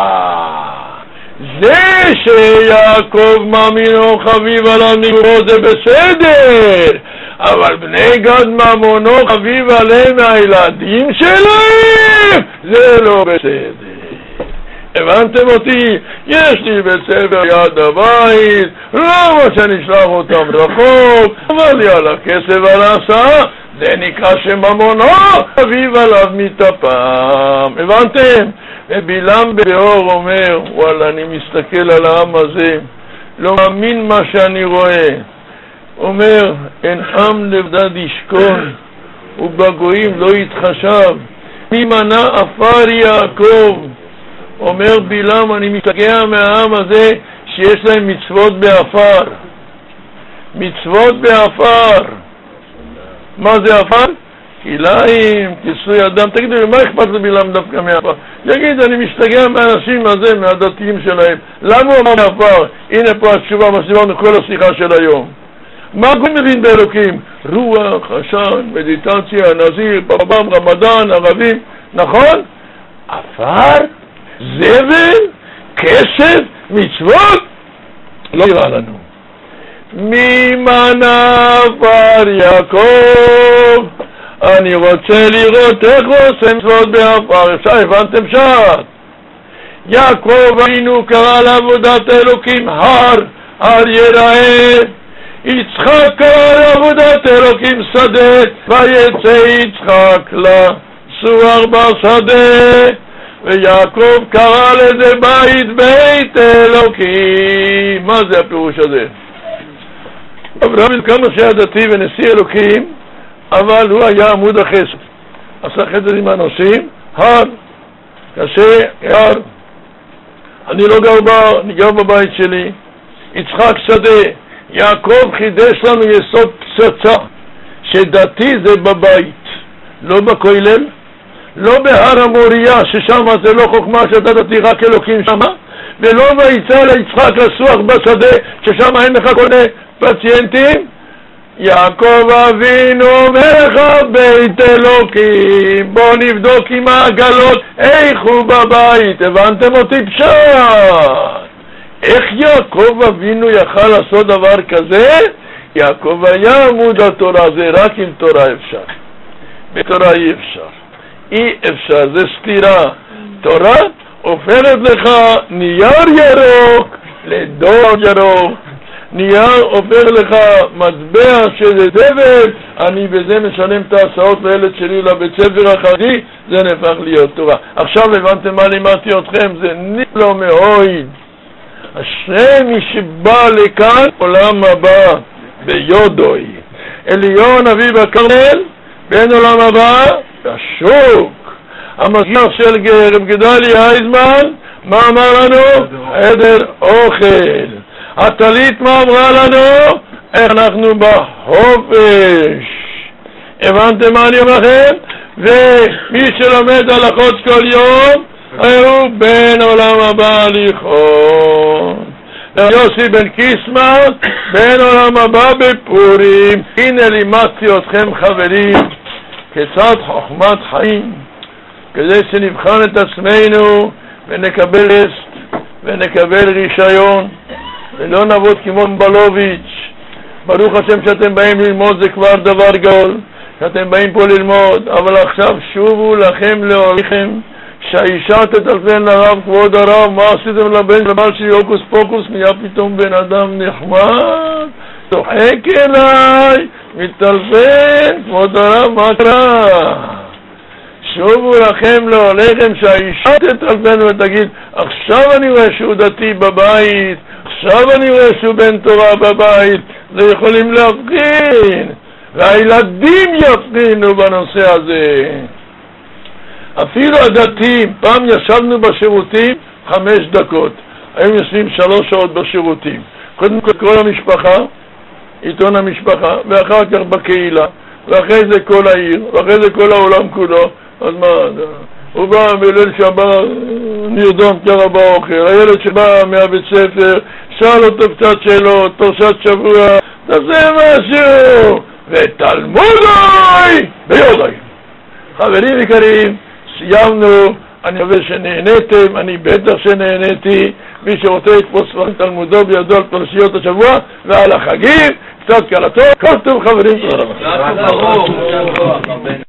זה שיעקב מאמינו חביב עליו מגופו זה בסדר, אבל בני גד ממונו חביב עליהם מהילדים שלהם, זה לא בסדר. הבנתם אותי? יש לי בית ספר יד הבית, לא מה שאני אשלח אותם רחוק, אבל לי על הכסף על ההסעה, זה נקרא שממונו חביב עליו מטפם. הבנתם? ובלעם באור אומר, וואלה, אני מסתכל על העם הזה, לא מאמין מה שאני רואה. אומר, אין עם לבדד ישכון, ובגויים לא יתחשב, מי מנע אפר יעקב. אומר בלעם, אני משתגע מהעם הזה שיש להם מצוות באפר. מצוות באפר. מה זה אפר? כליים, כיסוי אדם. תגידו לי, מה אכפת לבלעם דווקא מאפר? יגיד, אני משתגע מהאנשים הזה, מהדתיים שלהם. למה הוא אמר מאפר? הנה פה התשובה, מה שדיברנו כל השיחה של היום. מה גוי מבין באלוקים? רוח, עשן, מדיטציה, נזיר, פרבם, רמדאן, ערבים. נכון? אפר? זבל, כסף, מצוות, לא יראה לנו. ממנה עפר יעקב, אני רוצה לראות איך עושה מצוות בעפר. אפשר, הבנתם שעת? יעקב אבינו קרא לעבודת אלוקים הר יראה. יצחק קרא לעבודת אלוקים שדה, ויצא יצחק לסוח בשדה. ויעקב קרא לזה בית אלוקים. מה זה הפירוש הזה? אברהם כמה שהיה דתי ונשיא אלוקים, אבל הוא היה עמוד החסד, עשה חסד עם האנושים, הר, קשה, הר. אני לא גר בה, אני גר בבית שלי. יצחק שדה, יעקב חידש לנו יסוד פצצה, שדתי זה בבית, לא בכולל, לא בהר המוריה, ששם זה לא חוכמה שאתה דתי, רק אלוקים שמה, ולא ויצא ליצחק לסוח בשדה, ששם אין לך כל מיני פציינטים. יעקב אבינו מלך בית אלוקים, בוא נבדוק עם העגלות איך הוא בבית. הבנתם אותי פשט? איך יעקב אבינו יכל לעשות דבר כזה? יעקב היה עמוד התורה, זה רק עם תורה אפשר, בתורה אי אפשר, אי אפשר, זה סתירה. תורה הופכת לך נייר ירוק לדור ירוק, נייר הופך לך מטבע של זבל, אני בזה משלם את ההסעות לילד שלי לבית ספר החרדי, זה נהפך להיות תורה. עכשיו הבנתם מה לימדתי אתכם? זה נפלא מאוד. אשרי מי שבא לכאן עולם הבא ביודוי. אליהו הנביא בכרמל, בין עולם הבא בשוק. המסמך של רב גדליה אייזמן, מה אמר לנו? עדר אוכל. הטלית מה אמרה לנו? איך אנחנו בחופש. הבנתם מה אני אומר לכם? ומי שלומד הלכות כל יום, הוא בין עולם הבא ליכון. יוסי בן קיסמא, בין עולם הבא בפורים. הנה לימדתי אתכם חברים, כיצד חוכמת חיים, כדי שנבחן את עצמנו ונקבל אסט ונקבל רישיון ולא נעבוד כמו בלוביץ'. ברוך השם שאתם באים ללמוד, זה כבר דבר גדול שאתם באים פה ללמוד, אבל עכשיו שובו לכם להוריכם, שהאישה תטלפן לרב, כבוד הרב, מה עשיתם לבן לבעל שלי הוקוס פוקוס? נהיה פתאום בן אדם נחמד, צוחק אליי, מטלפן, כבוד הרב, מה קרה? שובו לכם להוריכם, שהאישה תטלפן ותגיד, עכשיו אני רואה שהוא דתי בבית, עכשיו אני רואה שהוא בן תורה בבית. זה יכולים להבחין, והילדים יבחינו בנושא הזה. אפילו הדתיים, פעם ישבנו בשירותים 5 דקות, היום יושבים 3 שעות בשירותים. קודם כל המשפחה, עיתון המשפחה, ואחר כך בקהילה, ואחרי זה כל העיר, ואחרי זה כל העולם כולו. אז מה, הוא בא בליל שבת, נרדום קרה באוכל, הילד שבא מהבית ספר, שאל אותו קצת שאלות, פרשת שבוע, תעשה משהו, ותלמודוי ביודוי. חברים יקרים, סיימנו, אני מקווה שנהניתם, אני בטח שנהניתי. מי שרוצה לתפוס ספרים תלמודו בידו על פרשיות השבוע ועל החגים, קצת קלטות, כל טוב חברים, תודה רבה.